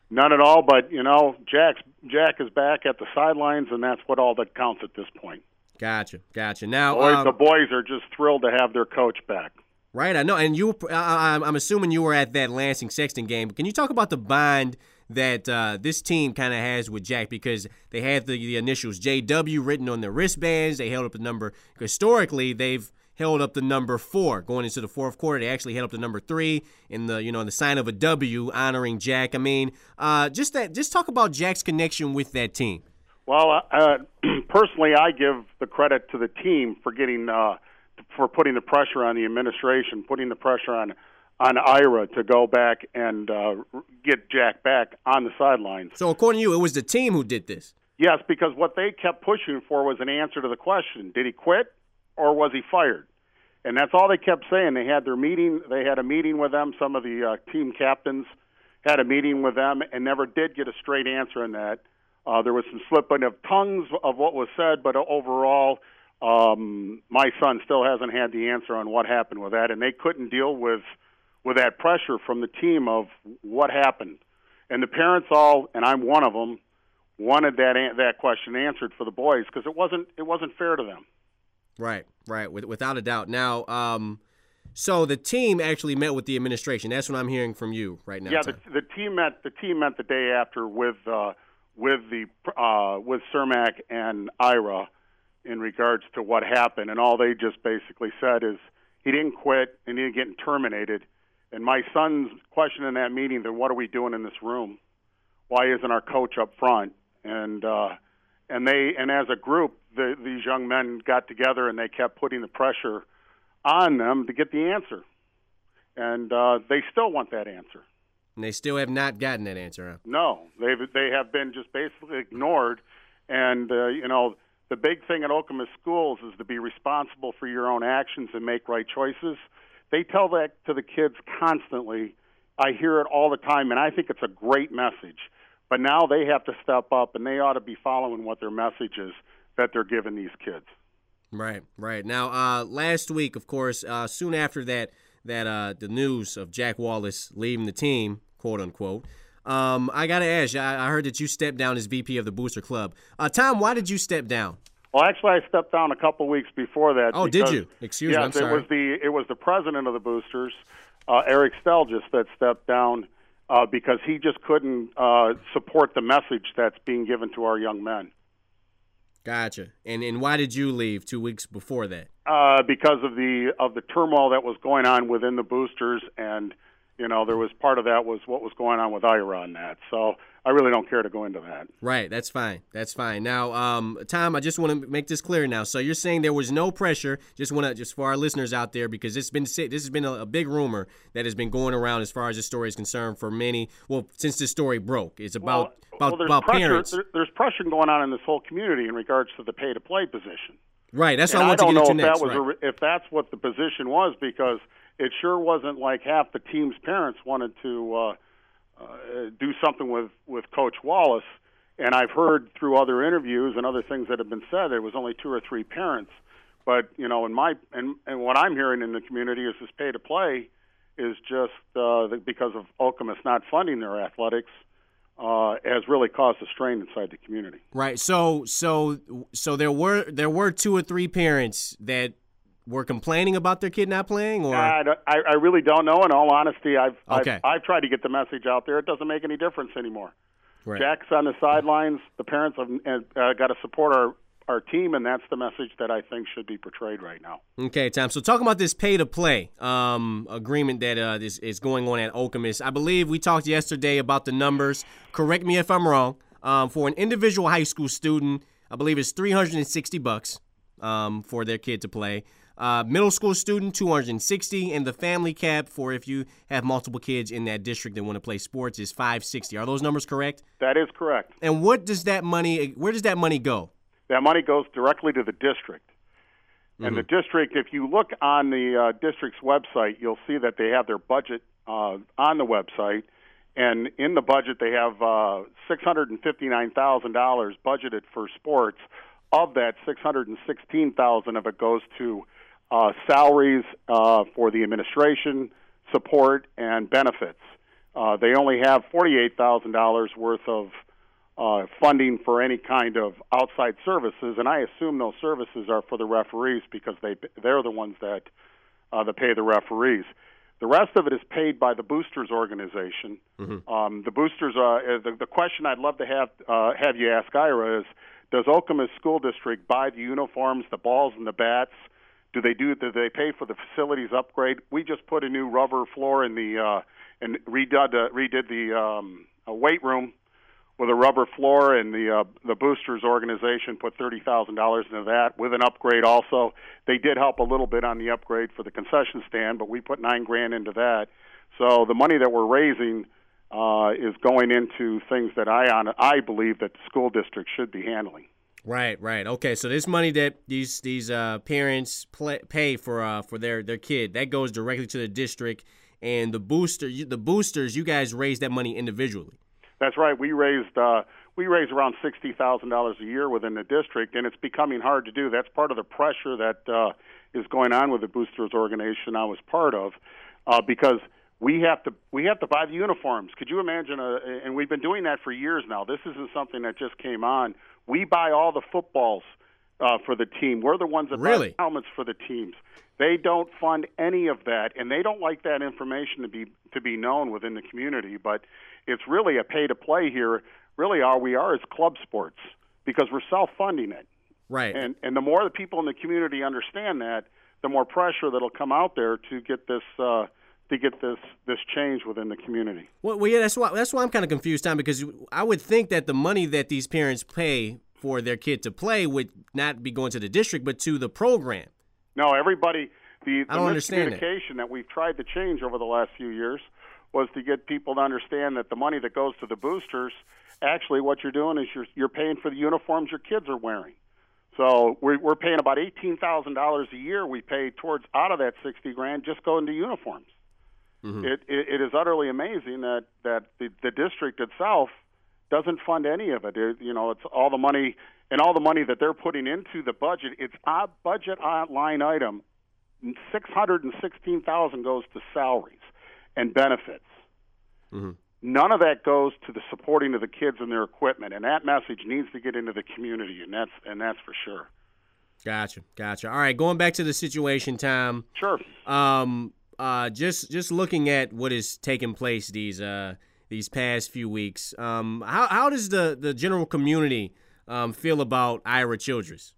None at all, but, you know, Jack's, Jack is back at the sidelines, and that's what all that counts at this point. Gotcha, gotcha. Now, boys, um, the boys are just thrilled to have their coach back. Right, I know. And you, I, I'm assuming you were at that Lansing-Sexton game. Can you talk about the bond that uh, this team kind of has with Jack? Because they had the, the initials J W written on their wristbands. They held up the number. Historically, they've held up the number four going into the fourth quarter. They actually held up the number three in the, you know, in the sign of a W honoring Jack. I mean, uh, just that. Just talk about Jack's connection with that team. Well, uh, personally, I give the credit to the team for getting uh, for putting the pressure on the administration, putting the pressure on on Ira to go back and uh, get Jack back on the sidelines. So, according to you, it was the team who did this. Yes, because what they kept pushing for was an answer to the question: did he quit or was he fired? And that's all they kept saying. They had their meeting. They had a meeting with them. Some of the uh, team captains had a meeting with them and never did get a straight answer on that. Uh, there was some slipping of tongues of what was said, but overall, um, my son still hasn't had the answer on what happened with that, and they couldn't deal with with that pressure from the team of what happened. And the parents all, and I'm one of them, wanted that that question answered for the boys because it wasn't it wasn't fair to them. Right, right, with, without a doubt. Now, um, so the team actually met with the administration. That's what I'm hearing from you right now. Yeah, the, the team met the team met the day after with uh, with the uh, with Cermak and Ira in regards to what happened, and all they just basically said is he didn't quit and he didn't get terminated. And my son's question in that meeting, then what are we doing in this room? Why isn't our coach up front? And uh, and they and as a group, the, these young men got together and they kept putting the pressure on them to get the answer. And uh, they still want that answer. And they still have not gotten that answer, huh? No, they they have been just basically ignored. And uh, you know, the big thing at Okemos schools is to be responsible for your own actions and make right choices. They tell that to the kids constantly. I hear it all the time, and I think it's a great message. But now they have to step up, and they ought to be following what their message is that they're giving these kids. Right, right. Now, uh, last week, of course, uh, soon after that, that uh, the news of Jack Wallace leaving the team, quote unquote, um, I got to ask you, I, I heard that you stepped down as V P of the Booster Club. Uh, Tom, why did you step down? Well, actually, I stepped down a couple weeks before that. Oh, because, did you? Excuse yes, me, I'm sorry. it was the it was the president of the Boosters, uh, Eric Stelgis, that stepped down uh, because he just couldn't uh, support the message that's being given to our young men. Gotcha. And and why did you leave two weeks before that? Uh, because of the of the turmoil that was going on within the Boosters, and you know there was part of that was what was going on with Ira on that. So I really don't care to go into that. Right. That's fine. That's fine. Now, um, Tom, I just want to make this clear now. So you're saying there was no pressure. Just want to just for our listeners out there, because it's been this has been a, a big rumor that has been going around as far as this story is concerned for many. Well, since this story broke, it's about well, about, well, there's about pressure, parents. There, there's pressure going on in this whole community in regards to the pay-to-play position. Right. That's and what I want I to don't get know into if next. that was right. a, if that's what the position was, because it sure wasn't like half the team's parents wanted to uh, uh, do something with, with Coach Wallace. And I've heard through other interviews and other things that have been said, it was only two or three parents. But you know, in my and, and what I'm hearing in the community is this pay to play is just uh, because of Okemos not funding their athletics. Uh, has really caused a strain inside the community. Right. So, so, so there were there were two or three parents that were complaining about their kid not playing, or I, I really don't know. In all honesty, I've, okay. I've I've tried to get the message out there. It doesn't make any difference anymore. Right. Jack's on the sidelines. The parents have uh, got to support our. our team, and that's the message that I think should be portrayed right now. Okay, Tom. So talking about this pay-to-play um, agreement that uh, is, is going on at Okemos, I believe we talked yesterday about the numbers. Correct me if I'm wrong. Um, for an individual high school student, I believe it's three hundred sixty bucks um, for their kid to play. Uh, middle school student, two hundred sixty, and the family cap for if you have multiple kids in that district that want to play sports is five hundred sixty. Are those numbers correct? That is correct. And what does that money? Where does that money go? That money goes directly to the district. And mm-hmm. the district, if you look on the uh, district's website, you'll see that they have their budget uh, on the website. And in the budget, they have uh, six hundred fifty-nine thousand dollars budgeted for sports. Of that, six hundred sixteen thousand dollars of it goes to uh, salaries uh, for the administration, support, and benefits. uh, they only have forty-eight thousand dollars worth of uh, funding for any kind of outside services, and I assume those services are for the referees because they they're the ones that uh, that pay the referees. The rest of it is paid by the Boosters organization. Mm-hmm. Um, the Boosters, uh, the, the question I'd love to have uh, have you ask Ira is, does Okemos School District buy the uniforms, the balls, and the bats? Do they do? Do they pay for the facilities upgrade? We just put a new rubber floor in the uh, and redid uh, redid the um, a weight room with a rubber floor, and the uh, the Boosters organization put thirty thousand dollars into that with an upgrade also. They did help a little bit on the upgrade for the concession stand, but we put nine grand into that. So the money that we're raising uh, is going into things that I on I believe that the school district should be handling. Right, right. Okay, so this money that these these uh, parents play, pay for uh, for their, their kid, that goes directly to the district, and the booster you, the boosters, you guys raise that money individually. That's right. We raised uh, we raise around sixty thousand dollars a year within the district, and it's becoming hard to do. That's part of the pressure that uh, is going on with the Boosters organization I was part of, uh, because we have to we have to buy the uniforms. Could you imagine? A, and we've been doing that for years now. This isn't something that just came on. We buy all the footballs uh, for the team. We're the ones that really? buy the helmets for the teams. They don't fund any of that, and they don't like that information to be to be known within the community. But it's really a pay-to-play here. Really, all we are is club sports because we're self-funding it. Right. And and the more the people in the community understand that, the more pressure that'll come out there to get this uh, to get this this change within the community. Well, well yeah, that's why that's why I'm kind of confused, Tom, because I would think that the money that these parents pay for their kid to play would not be going to the district, but to the program. No, everybody. The, the I don't understand miscommunication that. that we've tried to change over the last few years was to get people to understand that the money that goes to the boosters, actually what you're doing is you're you're paying for the uniforms your kids are wearing. So we're we're paying about eighteen thousand dollars a year. We pay towards out of that sixty grand just going to uniforms. Mm-hmm. It, it it is utterly amazing that that the, the district itself doesn't fund any of it. it. You know, it's all the money and all the money that they're putting into the budget. It's a budget line item. Six hundred and sixteen thousand goes to salaries and benefits. Mm-hmm. None of that goes to the supporting of the kids and their equipment, and that message needs to get into the community, and that's and that's for sure. Gotcha, gotcha. All right, going back to the situation, Tom. Sure. Um, uh, just just looking at what is taking place these uh these past few weeks. Um, how how does the the general community um feel about Ira Childress?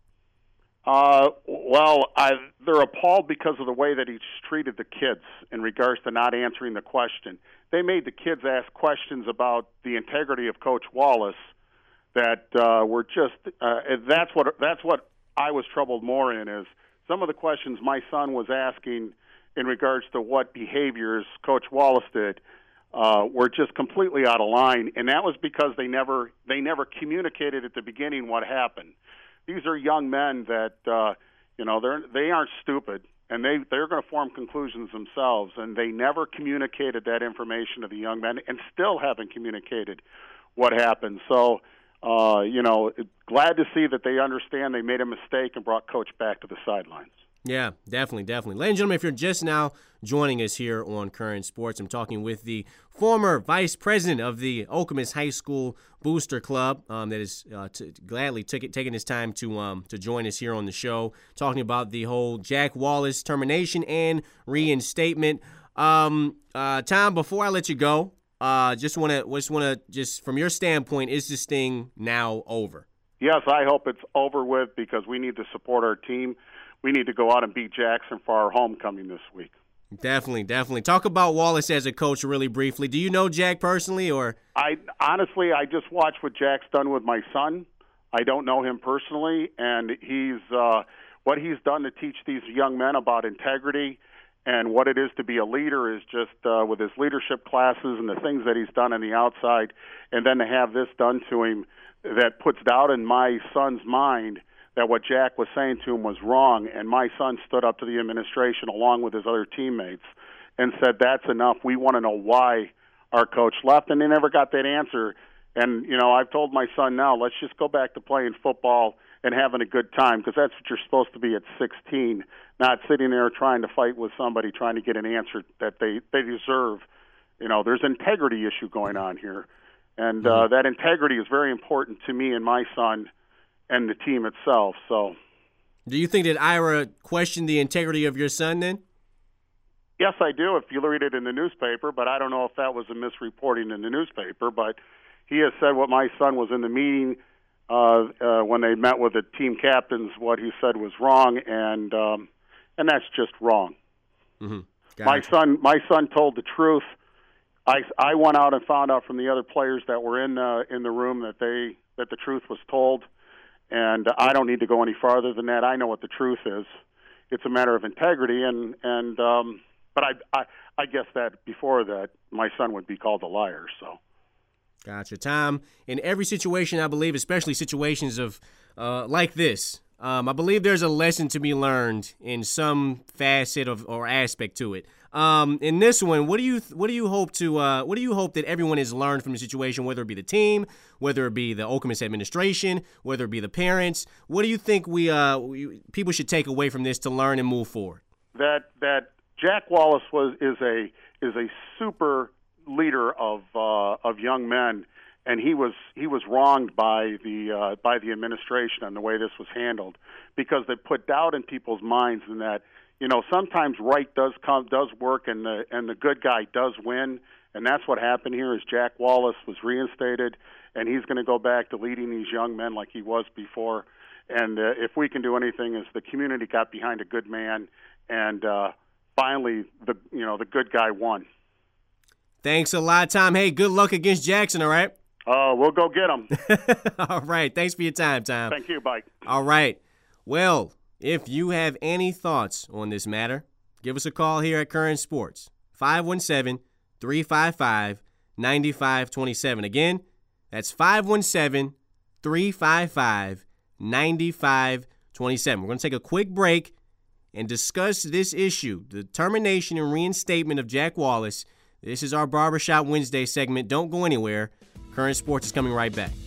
Uh, well, I, they're appalled because of the way that he's treated the kids in regards to not answering the question. They made the kids ask questions about the integrity of Coach Wallace that uh, were just. Uh, that's what that's what I was troubled more in is some of the questions my son was asking in regards to what behaviors Coach Wallace did uh, were just completely out of line, and that was because they never they never communicated at the beginning what happened. These are young men that uh, you know they're they aren't stupid, and they they're going to form conclusions themselves. And they never communicated that information to the young men, and still haven't communicated what happened. So, uh, you know, glad to see that they understand they made a mistake and brought Coach back to the sidelines. Yeah, definitely, definitely. Ladies and gentlemen, if you're just now joining us here on Current Sports, I'm talking with the former vice president of the Okemos High School Booster Club um, that is uh, t- gladly took it, taking his time to um, to join us here on the show, talking about the whole Jack Wallace termination and reinstatement. Um, uh, Tom, before I let you go, uh, just want to just want to just from your standpoint, is this thing now over? Yes, I hope it's over with because we need to support our team. We need to go out and beat Jackson for our homecoming this week. Definitely, definitely. Talk about Wallace as a coach really briefly. Do you know Jack personally, or? I honestly, I just watched what Jack's done with my son. I don't know him personally, and he's uh, what he's done to teach these young men about integrity and what it is to be a leader is just uh, with his leadership classes and the things that he's done on the outside, and then to have this done to him that puts doubt in my son's mind that what Jack was saying to him was wrong, and my son stood up to the administration along with his other teammates and said, that's enough. We want to know why our coach left, and they never got that answer. And, you know, I've told my son now, let's just go back to playing football and having a good time because that's what you're supposed to be at sixteen, not sitting there trying to fight with somebody trying to get an answer that they, they deserve you know, there's an integrity issue going on here. And uh, that integrity is very important to me and my son and the team itself. So, do you think that Ira questioned the integrity of your son then? Yes, I do, if you read it in the newspaper, but I don't know if that was a misreporting in the newspaper. But he has said what my son was in the meeting uh, uh, when they met with the team captains, what he said was wrong, and um, and that's just wrong. Mm-hmm. My son, my son told the truth. I, I went out and found out from the other players that were in uh, in the room that they that the truth was told, and I don't need to go any farther than that. I know what the truth is. It's a matter of integrity, and and um, but I, I I guess that before that my son would be called a liar. So, gotcha, Tom. In every situation, I believe, especially situations of uh, like this, um, I believe there's a lesson to be learned in some facet of or aspect to it. Um, in this one, what do you what do you hope to uh, what do you hope that everyone has learned from the situation, whether it be the team, whether it be the Okemos administration, whether it be the parents? What do you think we, uh, we people should take away from this to learn and move forward? That that Jack Wallace was is a is a super leader of uh, of young men, and he was he was wronged by the uh, by the administration and the way this was handled, because they put doubt in people's minds, and that, you know, sometimes right does come, does work, and the and the good guy does win, and that's what happened here. Is Jack Wallace was reinstated, and he's going to go back to leading these young men like he was before. And uh, if we can do anything, is the community got behind a good man, and uh, finally the you know the good guy won. Thanks a lot, Tom. Hey, good luck against Jackson. All right. Oh, uh, we'll go get him. All right. Thanks for your time, Tom. Thank you. Bye. All right. Well, if you have any thoughts on this matter, give us a call here at Current Sports, five one seven, three five five, nine five two seven. Again, that's five one seven, three five five, nine five two seven. We're going to take a quick break and discuss this issue, the termination and reinstatement of Jack Wallace. This is our Barbershop Wednesday segment. Don't go anywhere. Current Sports is coming right back.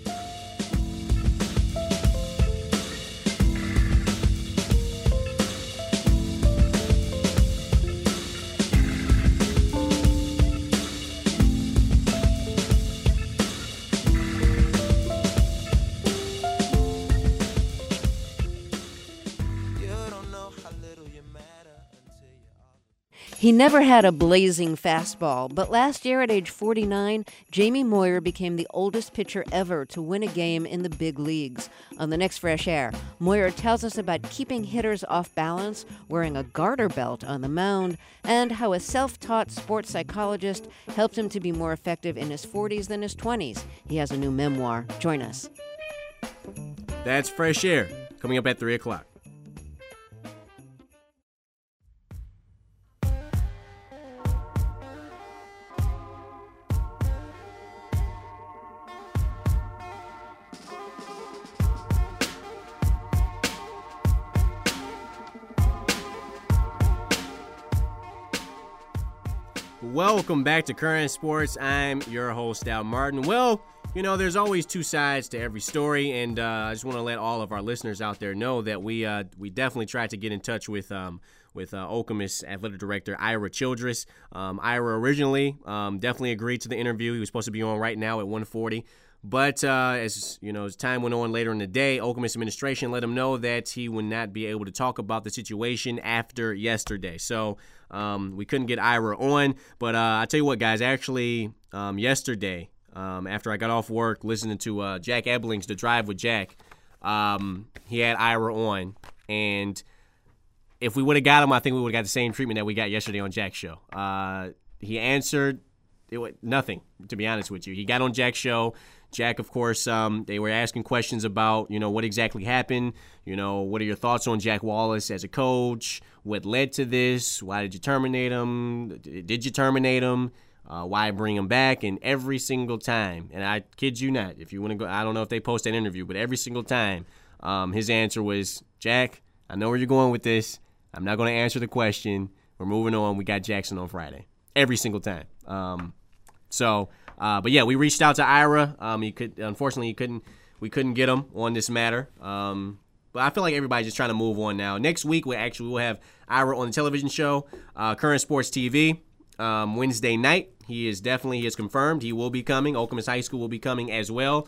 He never had a blazing fastball, but last year at age forty-nine, Jamie Moyer became the oldest pitcher ever to win a game in the big leagues. On the next Fresh Air, Moyer tells us about keeping hitters off balance, wearing a garter belt on the mound, and how a self-taught sports psychologist helped him to be more effective in his forties than his twenties. He has a new memoir. Join us. That's Fresh Air, coming up at three o'clock. Welcome back to Current Sports. I'm your host, Al Martin. Well, you know, there's always two sides to every story, and uh, I just want to let all of our listeners out there know that we uh, we definitely tried to get in touch with um, with uh, Okemos Athletic Director Ira Childress. Um, Ira originally um, definitely agreed to the interview. He was supposed to be on right now at one forty. But uh, as you know, as time went on later in the day, Okemos administration let him know that he would not be able to talk about the situation after yesterday. So um, we couldn't get Ira on. But uh, I tell you what, guys, actually um, yesterday, um, after I got off work, listening to uh, Jack Ebling's The Drive with Jack, um, he had Ira on. And if we would have got him, I think we would have got the same treatment that we got yesterday on Jack's show. Uh, he answered it was nothing, to be honest with you. He got on Jack's show. Jack, of course, um, they were asking questions about, you know, what exactly happened. You know, what are your thoughts on Jack Wallace as a coach? What led to this? Why did you terminate him? Did you terminate him? Uh, why bring him back? And every single time, and I kid you not, if you want to go, I don't know if they post that interview, but every single time, um, his answer was, Jack, I know where you're going with this. I'm not going to answer the question. We're moving on. We got Jackson on Friday. Every single time. Um, so... Uh, but yeah, we reached out to Ira. Um, he could, unfortunately, he couldn't. We couldn't get him on this matter. Um, but I feel like everybody's just trying to move on now. Next week, we actually will have Ira on the television show, uh, Current Sports T V. um, Wednesday night. He is definitely he is confirmed. He will be coming. Okemos High School will be coming as well.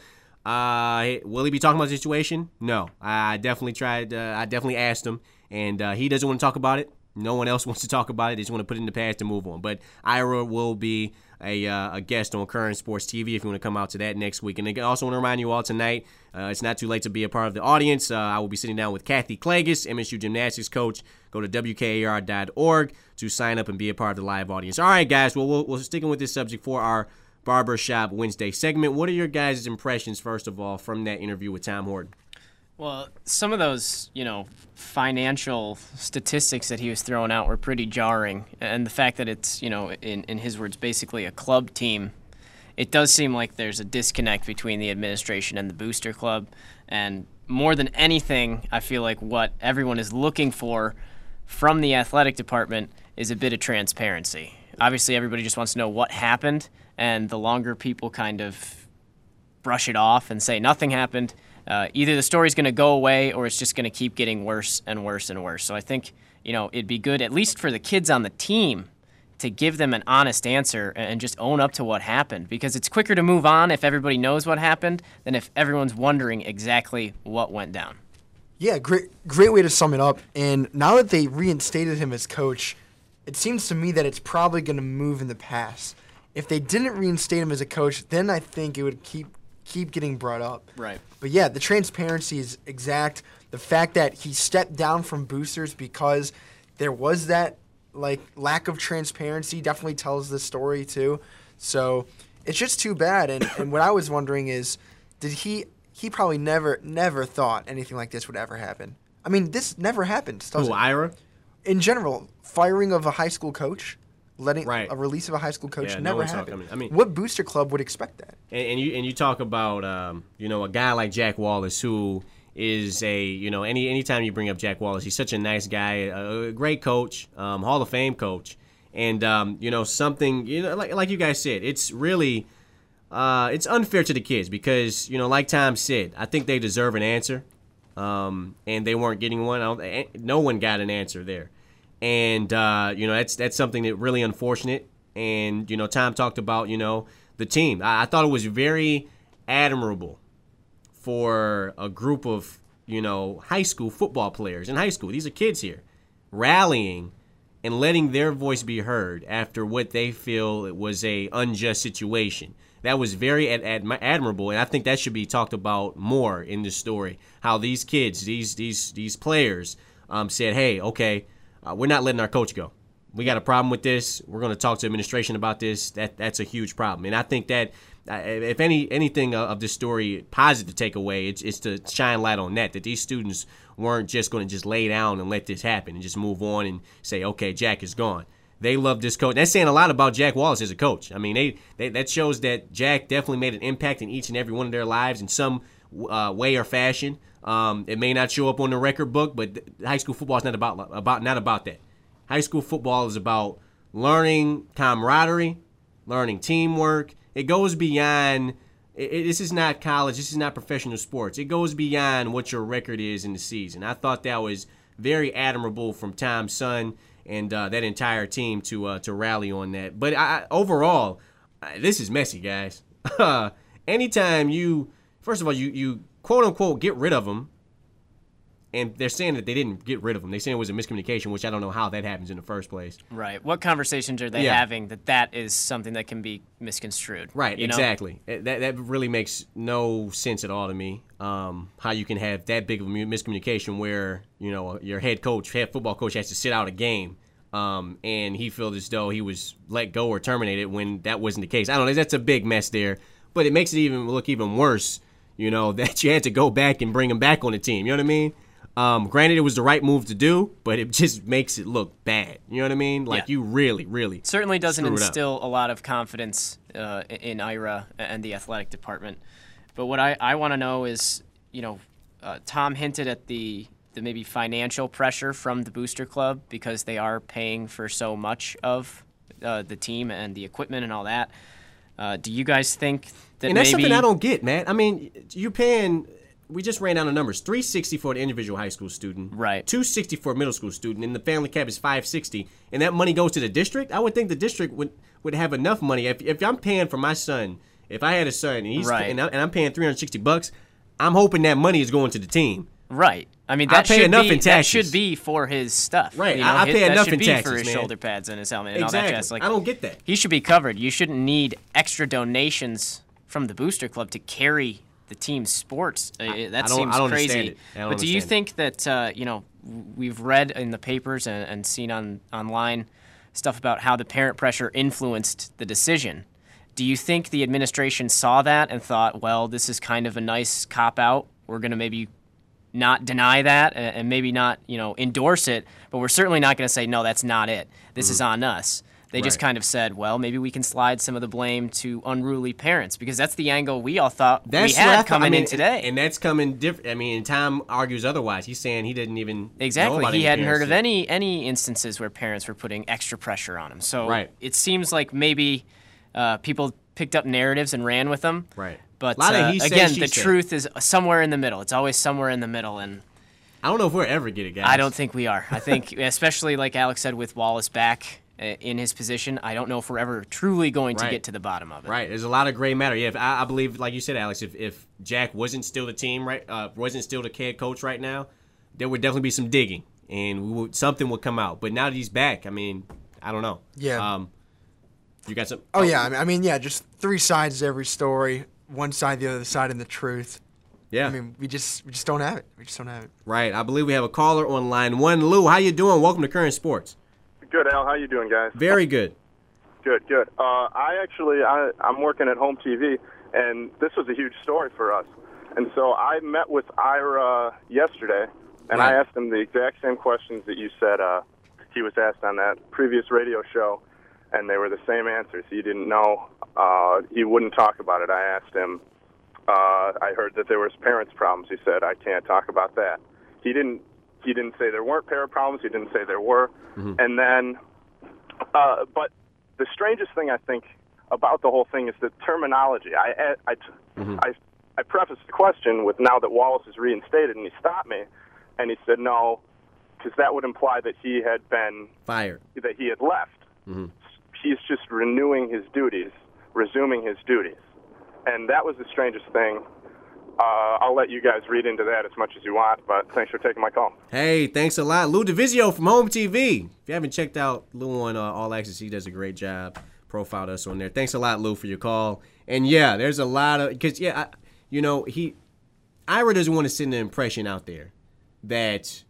Uh, will he be talking about the situation? No. I definitely tried. Uh, I definitely asked him, and uh, he doesn't want to talk about it. No one else wants to talk about it. They just want to put it in the past and move on. But Ira will be a, uh, a guest on Current Sports T V if you want to come out to that next week. And I also want to remind you all tonight, uh, it's not too late to be a part of the audience. Uh, I will be sitting down with Kathy Klages, M S U gymnastics coach. Go to W K A R dot org to sign up and be a part of the live audience. All right, guys. Well, we'll, we'll sticking with this subject for our Barbershop Wednesday segment. What are your guys' impressions, first of all, from that interview with Tom Horton? Well, some of those, you know, financial statistics that he was throwing out were pretty jarring. And the fact that it's, you know, in, in his words, basically a club team, it does seem like there's a disconnect between the administration and the booster club. And more than anything, I feel like what everyone is looking for from the athletic department is a bit of transparency. Obviously, everybody just wants to know what happened. And the longer people kind of brush it off and say nothing happened, Uh, either the story's going to go away or it's just going to keep getting worse and worse and worse. So I think, you know, it'd be good, at least for the kids on the team, to give them an honest answer and just own up to what happened. Because it's quicker to move on if everybody knows what happened than if everyone's wondering exactly what went down. Yeah, great, great way to sum it up. And now that they reinstated him as coach, it seems to me that it's probably going to move in the past. If they didn't reinstate him as a coach, then I think it would keep keep getting brought up. Right. But yeah, the transparency is exact. The fact that he stepped down from boosters because there was that like lack of transparency definitely tells the story too. So it's just too bad. And, and what I was wondering is, did he he probably never never thought anything like this would ever happen. I mean, this never happened. Who, Ira? In general, firing of a high school coach. Letting right. a release of a high school coach yeah, never no happened. I mean, what booster club would expect that? And, and you and you talk about um, you know, a guy like Jack Wallace, who is a you know any anytime you bring up Jack Wallace, he's such a nice guy, a, a great coach, um, Hall of Fame coach, and um, you know something you know like like you guys said, it's really uh, it's unfair to the kids because you know like Tom said, I think they deserve an answer, um, and they weren't getting one. I don't, no one got an answer there. And, uh, you know, that's that's something that really unfortunate. And, you know, Tom talked about, you know, the team. I, I thought it was very admirable for a group of, you know, high school football players in high school. These are kids here rallying and letting their voice be heard after what they feel it was a unjust situation. That was very ad- ad- admirable, and I think that should be talked about more in this story, how these kids, these these these players um, said, hey, okay, Uh, we're not letting our coach go. We got a problem with this. We're going to talk to administration about this. That that's a huge problem. And I think that uh, if any anything of this story positive to take away, it's, it's to shine light on that, that these students weren't just going to just lay down and let this happen and just move on and say, okay, Jack is gone. They love this coach. That's saying a lot about Jack Wallace as a coach. I mean, they, they that shows that Jack definitely made an impact in each and every one of their lives in some uh, way or fashion. Um, it may not show up on the record book, but high school football is not about about not about that. High school football is about learning camaraderie, learning teamwork. It goes beyond. It, it, this is not college. This is not professional sports. It goes beyond what your record is in the season. I thought that was very admirable from Tom's son and uh, that entire team to uh, to rally on that. But I, overall, this is messy, guys. Anytime you, first of all, you you. quote unquote get rid of them, and they're saying that they didn't get rid of them. They're saying it was a miscommunication, which I don't know how that happens in the first place. Right. What conversations are they yeah. having that that is something that can be misconstrued? Right, you know? exactly. That that really makes no sense at all to me. Um, how you can have that big of a miscommunication where, you know, your head coach, head football coach has to sit out a game, um, and he feels as though he was let go or terminated when that wasn't the case. I don't know. That's a big mess there, but it makes it even look even worse, you know, that you had to go back and bring him back on the team. You know what I mean? Um, granted, it was the right move to do, but it just makes it look bad. You know what I mean? Like, yeah. you really, really it certainly doesn't instill up. a lot of confidence uh, in Ira and the athletic department. But what I, I want to know is, you know, uh, Tom hinted at the, the maybe financial pressure from the booster club because they are paying for so much of uh, the team and the equipment and all that. Uh, do you guys think that and that's maybe... something I don't get, man. I mean, you're paying we just ran down the numbers. three hundred sixty for an individual high school student. Right. two hundred sixty for a middle school student, and the family cap is five hundred sixty. And that money goes to the district? I would think the district would, would have enough money. If, if I'm paying for my son, if I had a son and he's right. and, I, and I'm paying three hundred sixty bucks, I'm hoping that money is going to the team. Right. I mean, that, I pay should, enough be, in that taxes. should be for his stuff. Right. You know, I, I his, pay that enough should in be taxes, for his man. shoulder pads and his helmet and exactly. all that jazz. Like, I don't get that. He should be covered. You shouldn't need extra donations from the booster club to carry the team's sports. Uh, that I don't, seems I don't crazy. Understand it. I don't but do you understand think that uh, you know we've read in the papers and, and seen on online stuff about how the parent pressure influenced the decision? Do you think the administration saw that and thought, well, this is kind of a nice cop out? We're going to maybe not deny that and, and maybe not, you know, endorse it, but we're certainly not going to say, no, that's not it. This mm-hmm. is on us. They right. just kind of said, well, maybe we can slide some of the blame to unruly parents, because that's the angle we all thought that's we had thought, coming I mean, in today. And that's coming different. I mean, Tom argues otherwise. He's saying he didn't even exactly. know about He hadn't heard parents. of any any instances where parents were putting extra pressure on him. So right. it seems like maybe uh, people picked up narratives and ran with them. Right. But a lot uh, of he said, again, she the said. truth is somewhere in the middle. It's always somewhere in the middle, and I don't know if we'll ever get it, guys. I don't think we are. I think, especially like Alex said, with Wallace back in his position, I don't know if we're ever truly going right. to get to the bottom of it. Right. There's a lot of gray matter. Yeah, if, I, I believe, like you said, Alex, if, if Jack wasn't still the team, right, uh, wasn't still the head coach right now, there would definitely be some digging, and we would, something would come out. But now that he's back, I mean, I don't know. Yeah. Um, you got some? Oh, oh yeah. I mean, I mean, yeah. Just three sides to every story. One side, the other side, and the truth. Yeah. I mean, we just we just don't have it. We just don't have it. Right. I believe we have a caller on line one. Lou, how you doing? Welcome to Current Sports. Good, Al. How you doing, guys? Very good. Good, good. Uh, I actually, I, I'm working at Home T V, and this was a huge story for us. And so I met with Ira yesterday, and right. I asked him the exact same questions that you said uh, he was asked on that previous radio show, and they were the same answers. He didn't know. Uh, he wouldn't talk about it. I asked him. Uh, I heard that there was parents' problems. He said, I can't talk about that. He didn't He didn't say there weren't parent problems. He didn't say there were. Mm-hmm. And then, uh, but the strangest thing I think about the whole thing is the terminology. I, I, mm-hmm. I, I prefaced the question with now that Wallace is reinstated, and he stopped me, and he said no, because that would imply that he had been fired, that he had left. Mm-hmm. He's just renewing his duties, resuming his duties. And that was the strangest thing. Uh, I'll let you guys read into that as much as you want, but thanks for taking my call. Hey, thanks a lot. Lou DeVizio from Home T V. If you haven't checked out Lou on uh, All Access, he does a great job. Profiled us on there. Thanks a lot, Lou, for your call. And, yeah, there's a lot of – because, yeah, I, you know, he – Ira doesn't want to send the impression out there that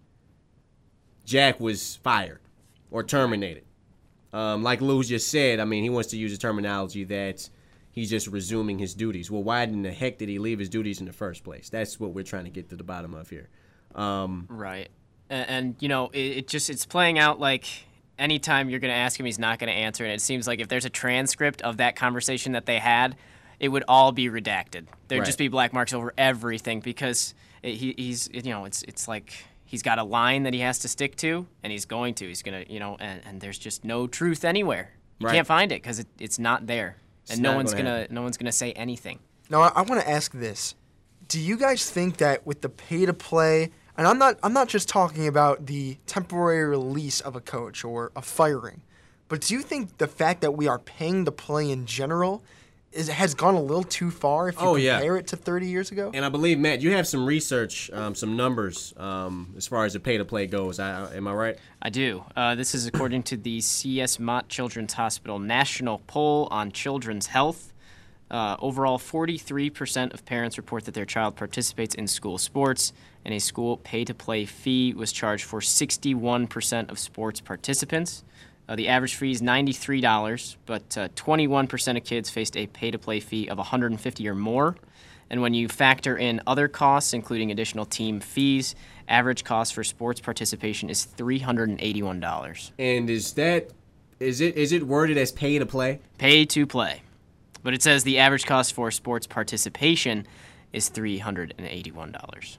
Jack was fired or terminated. Um, like Lou just said, I mean, he wants to use the terminology that – he's just resuming his duties. Well, why in the heck did he leave his duties in the first place? That's what we're trying to get to the bottom of here. Um, right. And, and, you know, it, it just it's playing out like anytime you're going to ask him, he's not going to answer. And it seems like if there's a transcript of that conversation that they had, it would all be redacted. There'd right. just be black marks over everything because it, he, he's, you know, it's it's like he's got a line that he has to stick to, and he's going to. He's going to, you know, and, and there's just no truth anywhere. You right. can't find it because it, it's not there. It's and no not one's gonna gonna happen. no one's gonna say anything. Now I, I want to ask this: do you guys think that with the pay to play, and I'm not I'm not just talking about the temporary release of a coach or a firing, but do you think the fact that we are paying to play in general is has gone a little too far if you oh, compare yeah. it to thirty years ago? And I believe, Matt, you have some research, um, some numbers um, as far as the pay to play goes. I, am I right? I do. Uh, this is according to the C S Mott Children's Hospital National Poll on Children's Health. Uh, overall, forty-three percent of parents report that their child participates in school sports, and a school pay-to-play fee was charged for sixty-one percent of sports participants. Uh, the average fee is ninety-three dollars, but uh, twenty-one percent of kids faced a pay-to-play fee of one hundred fifty dollars or more. And when you factor in other costs, including additional team fees, average cost for sports participation is three hundred eighty-one dollars. And is that is it is it worded as pay to play? Pay to play. But it says the average cost for sports participation is three hundred eighty-one dollars.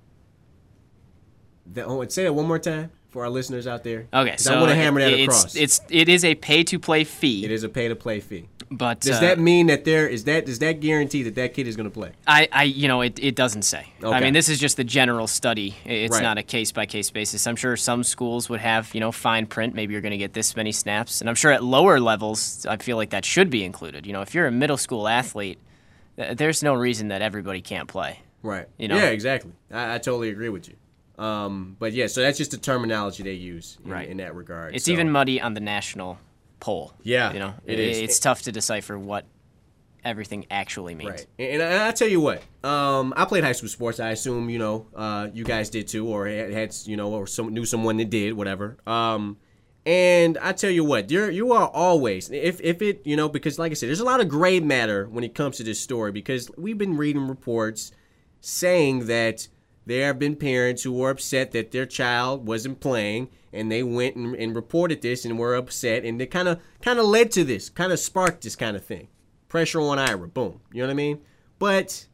The, oh, say it one more time for our listeners out there. Okay, so I want to hammer that it's, across. It's it is a pay to play fee. It is a pay to play fee. But does uh, that mean that there is that does that guarantee that that kid is going to play? I, I, you know, it, it doesn't say. Okay. I mean, this is just the general study. It's Right. not a case by case basis. I'm sure some schools would have, you know, fine print. Maybe you're going to get this many snaps, and I'm sure at lower levels, I feel like that should be included. You know, if you're a middle school athlete, th- there's no reason that everybody can't play. Right. You know? Yeah, exactly. I, I totally agree with you. Um, but yeah, so that's just the terminology they use in, Right. in that regard. It's So- even muddy on the national poll. Yeah, You know, it is. It's tough to decipher what everything actually means. Right. And, and I tell you what, um, I played high school sports. I assume, you know, uh, you guys did too, or had, had you know, or some, knew someone that did, whatever. Um, and I tell you what, you're, you are always, if, if it, you know, because like I said, there's a lot of gray matter when it comes to this story, because we've been reading reports saying that there have been parents who were upset that their child wasn't playing, and they went and, and reported this and were upset, and it kind of kind of led to this, kind of sparked this kind of thing. Pressure on Ira, boom. You know what I mean? But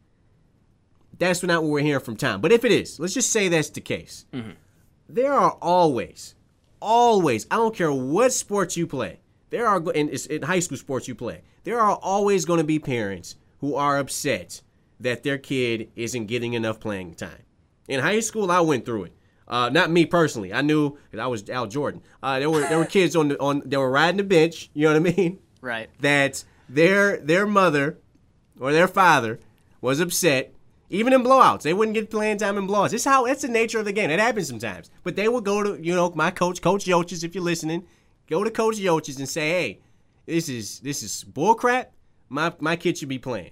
that's not what we're hearing from Tom. But if it is, let's just say that's the case. Mm-hmm. There are always, always, I don't care what sports you play, there are, in, in high school sports you play, there are always going to be parents who are upset that their kid isn't getting enough playing time. In high school, I went through it. Uh, not me personally. I knew, because I was Al Jordan. Uh, there were there were kids on the on they were riding the bench. You know what I mean? Right. That their their mother or their father was upset. Even in blowouts, they wouldn't get playing time in blowouts. It's how it's the nature of the game. It happens sometimes. But they would go to, you know, my coach, Coach Yoches, if you're listening, go to Coach Yoches and say, hey, this is this is bull crap. My my kid should be playing.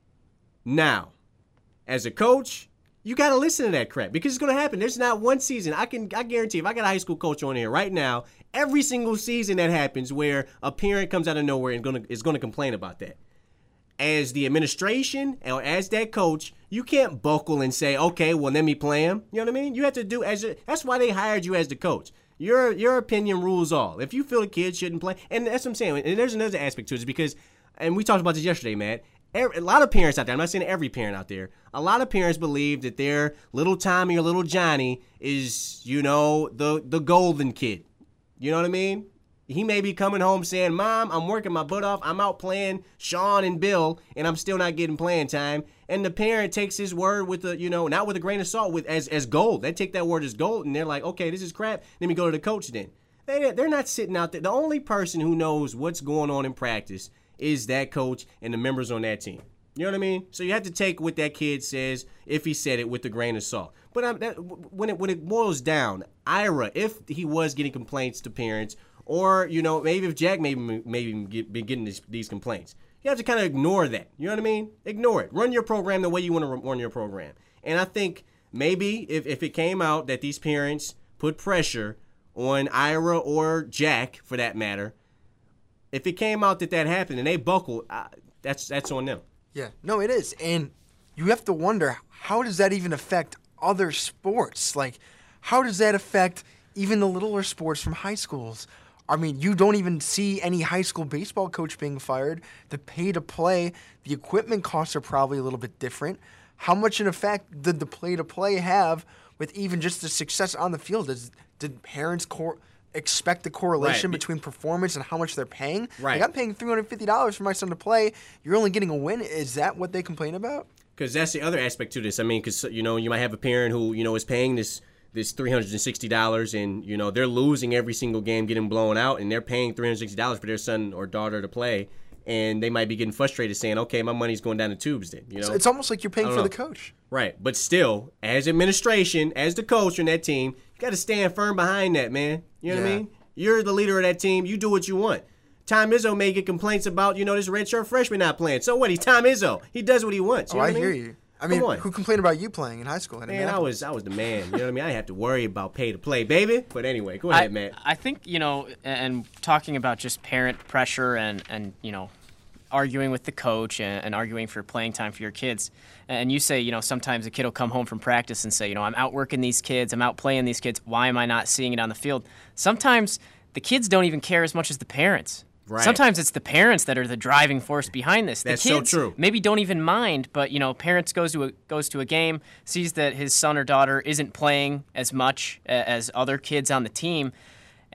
Now, as a coach, you got to listen to that crap, because it's going to happen. There's not one season. I can I guarantee if I got a high school coach on here right now, every single season that happens where a parent comes out of nowhere and gonna, is going to complain about that. As the administration or as that coach, you can't buckle and say, okay, well, let me play him. You know what I mean? You have to do as a, that's why they hired you as the coach. Your your opinion rules all. If you feel the kid shouldn't play, and that's what I'm saying. And there's another aspect to it, is because, and we talked about this yesterday, Matt. A lot of parents out there, I'm not saying every parent out there, a lot of parents believe that their little Tommy or little Johnny is, you know, the the golden kid. You know what I mean? He may be coming home saying, Mom, I'm working my butt off. I'm out playing Sean and Bill, and I'm still not getting playing time. And the parent takes his word with a, you know, not with a grain of salt, with as, as gold. They take that word as gold, and they're like, okay, this is crap. Let me go to the coach then. They, they're not sitting out there. The only person who knows what's going on in practice is that coach and the members on that team. You know what I mean? So you have to take what that kid says, if he said it, with a grain of salt. But um, that, when it when it boils down, Ira, if he was getting complaints to parents, or, you know, maybe if Jack maybe maybe get, be getting this, these complaints, you have to kind of ignore that. You know what I mean? Ignore it. Run your program the way you want to run your program. And I think maybe if, if it came out that these parents put pressure on Ira or Jack, for that matter, if it came out that that happened and they buckled, uh, that's that's on them. Yeah, no, it is. And you have to wonder, how does that even affect other sports? Like, how does that affect even the littler sports from high schools? I mean, you don't even see any high school baseball coach being fired. The pay to play, the equipment costs are probably a little bit different. How much an effect did the play to play have with even just the success on the field? Does, did parents cor- expect the correlation Right. between performance and how much they're paying? Right. Like, I'm paying three hundred fifty dollars for my son to play. You're only getting a win. Is that what they complain about? Because that's the other aspect to this. I mean, because, you know, you might have a parent who, you know, is paying this this three hundred sixty dollars, and, you know, they're losing every single game, getting blown out, and they're paying three hundred sixty dollars for their son or daughter to play, and they might be getting frustrated saying, okay, my money's going down the tubes then, you know? So it's almost like you're paying I for don't the know. coach. Right, but still, as administration, as the coach on that team, you got to stand firm behind that, man. You know what I Yeah. mean? You're the leader of that team. You do what you want. Tom Izzo may get complaints about, you know, this redshirt freshman not playing. So what? He's Tom Izzo. He does what he wants. You Oh, know I what hear mean? you. I mean, Come on. who complained about you playing in high school? In Man, I Indianapolis? was I was the man. You know what I mean? I didn't have to worry about pay to play, baby. But anyway, go ahead, I, Matt. I think, you know, and talking about just parent pressure and, and you know, arguing with the coach and, and arguing for playing time for your kids. And you say, you know, sometimes a kid will come home from practice and say, you know, I'm out working these kids, I'm out playing these kids. Why am I not seeing it on the field? Sometimes the kids don't even care as much as the parents. Right. Sometimes it's the parents that are the driving force behind this. The That's so kids true. maybe don't even mind, but you know, parents goes to a goes to a game, sees that his son or daughter isn't playing as much a- as other kids on the team,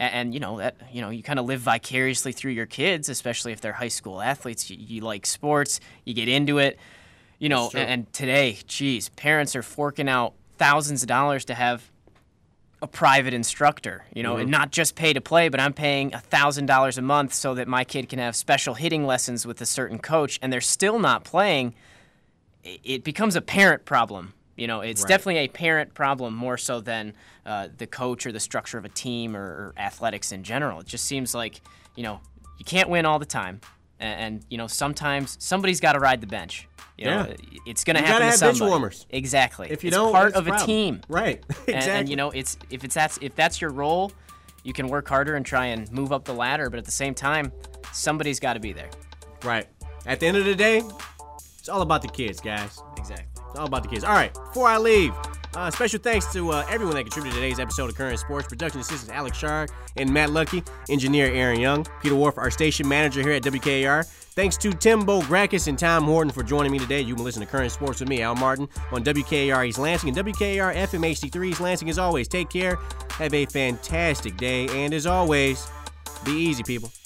And, and you know that you know you kind of live vicariously through your kids, especially if they're high school athletes. You, you like sports, you get into it. You know, and, and today, geez, parents are forking out thousands of dollars to have a private instructor, you know, mm-hmm. and not just pay to play, but I'm paying one thousand dollars a month so that my kid can have special hitting lessons with a certain coach, and they're still not playing. It becomes a parent problem. You know, it's right. definitely a parent problem more so than uh, the coach or the structure of a team or, or athletics in general. It just seems like, you know, you can't win all the time. And, and you know, sometimes somebody's got to ride the bench. You know, yeah. It's going to happen have to somebody. Bench warmers. Exactly. If you it's don't, part it's of a, a team. Right. exactly. And, and you know, it's if it's that's if that's your role, you can work harder and try and move up the ladder. But at the same time, somebody's got to be there. Right. At the end of the day, it's all about the kids, guys. Exactly. It's all about the kids. All right. Before I leave, uh, special thanks to uh, everyone that contributed to today's episode of Current Sports. Production assistants Alex Shard and Matt Lucky. Engineer Aaron Young. Peter Wolf, our station manager here at W K A R. Thanks to Timbo Grakis and Tom Horton for joining me today. You can listen to Current Sports with me, Al Martin, on W K A R East Lansing and W K A R F M H D three East Lansing. As always, take care. Have a fantastic day. And as always, be easy, people.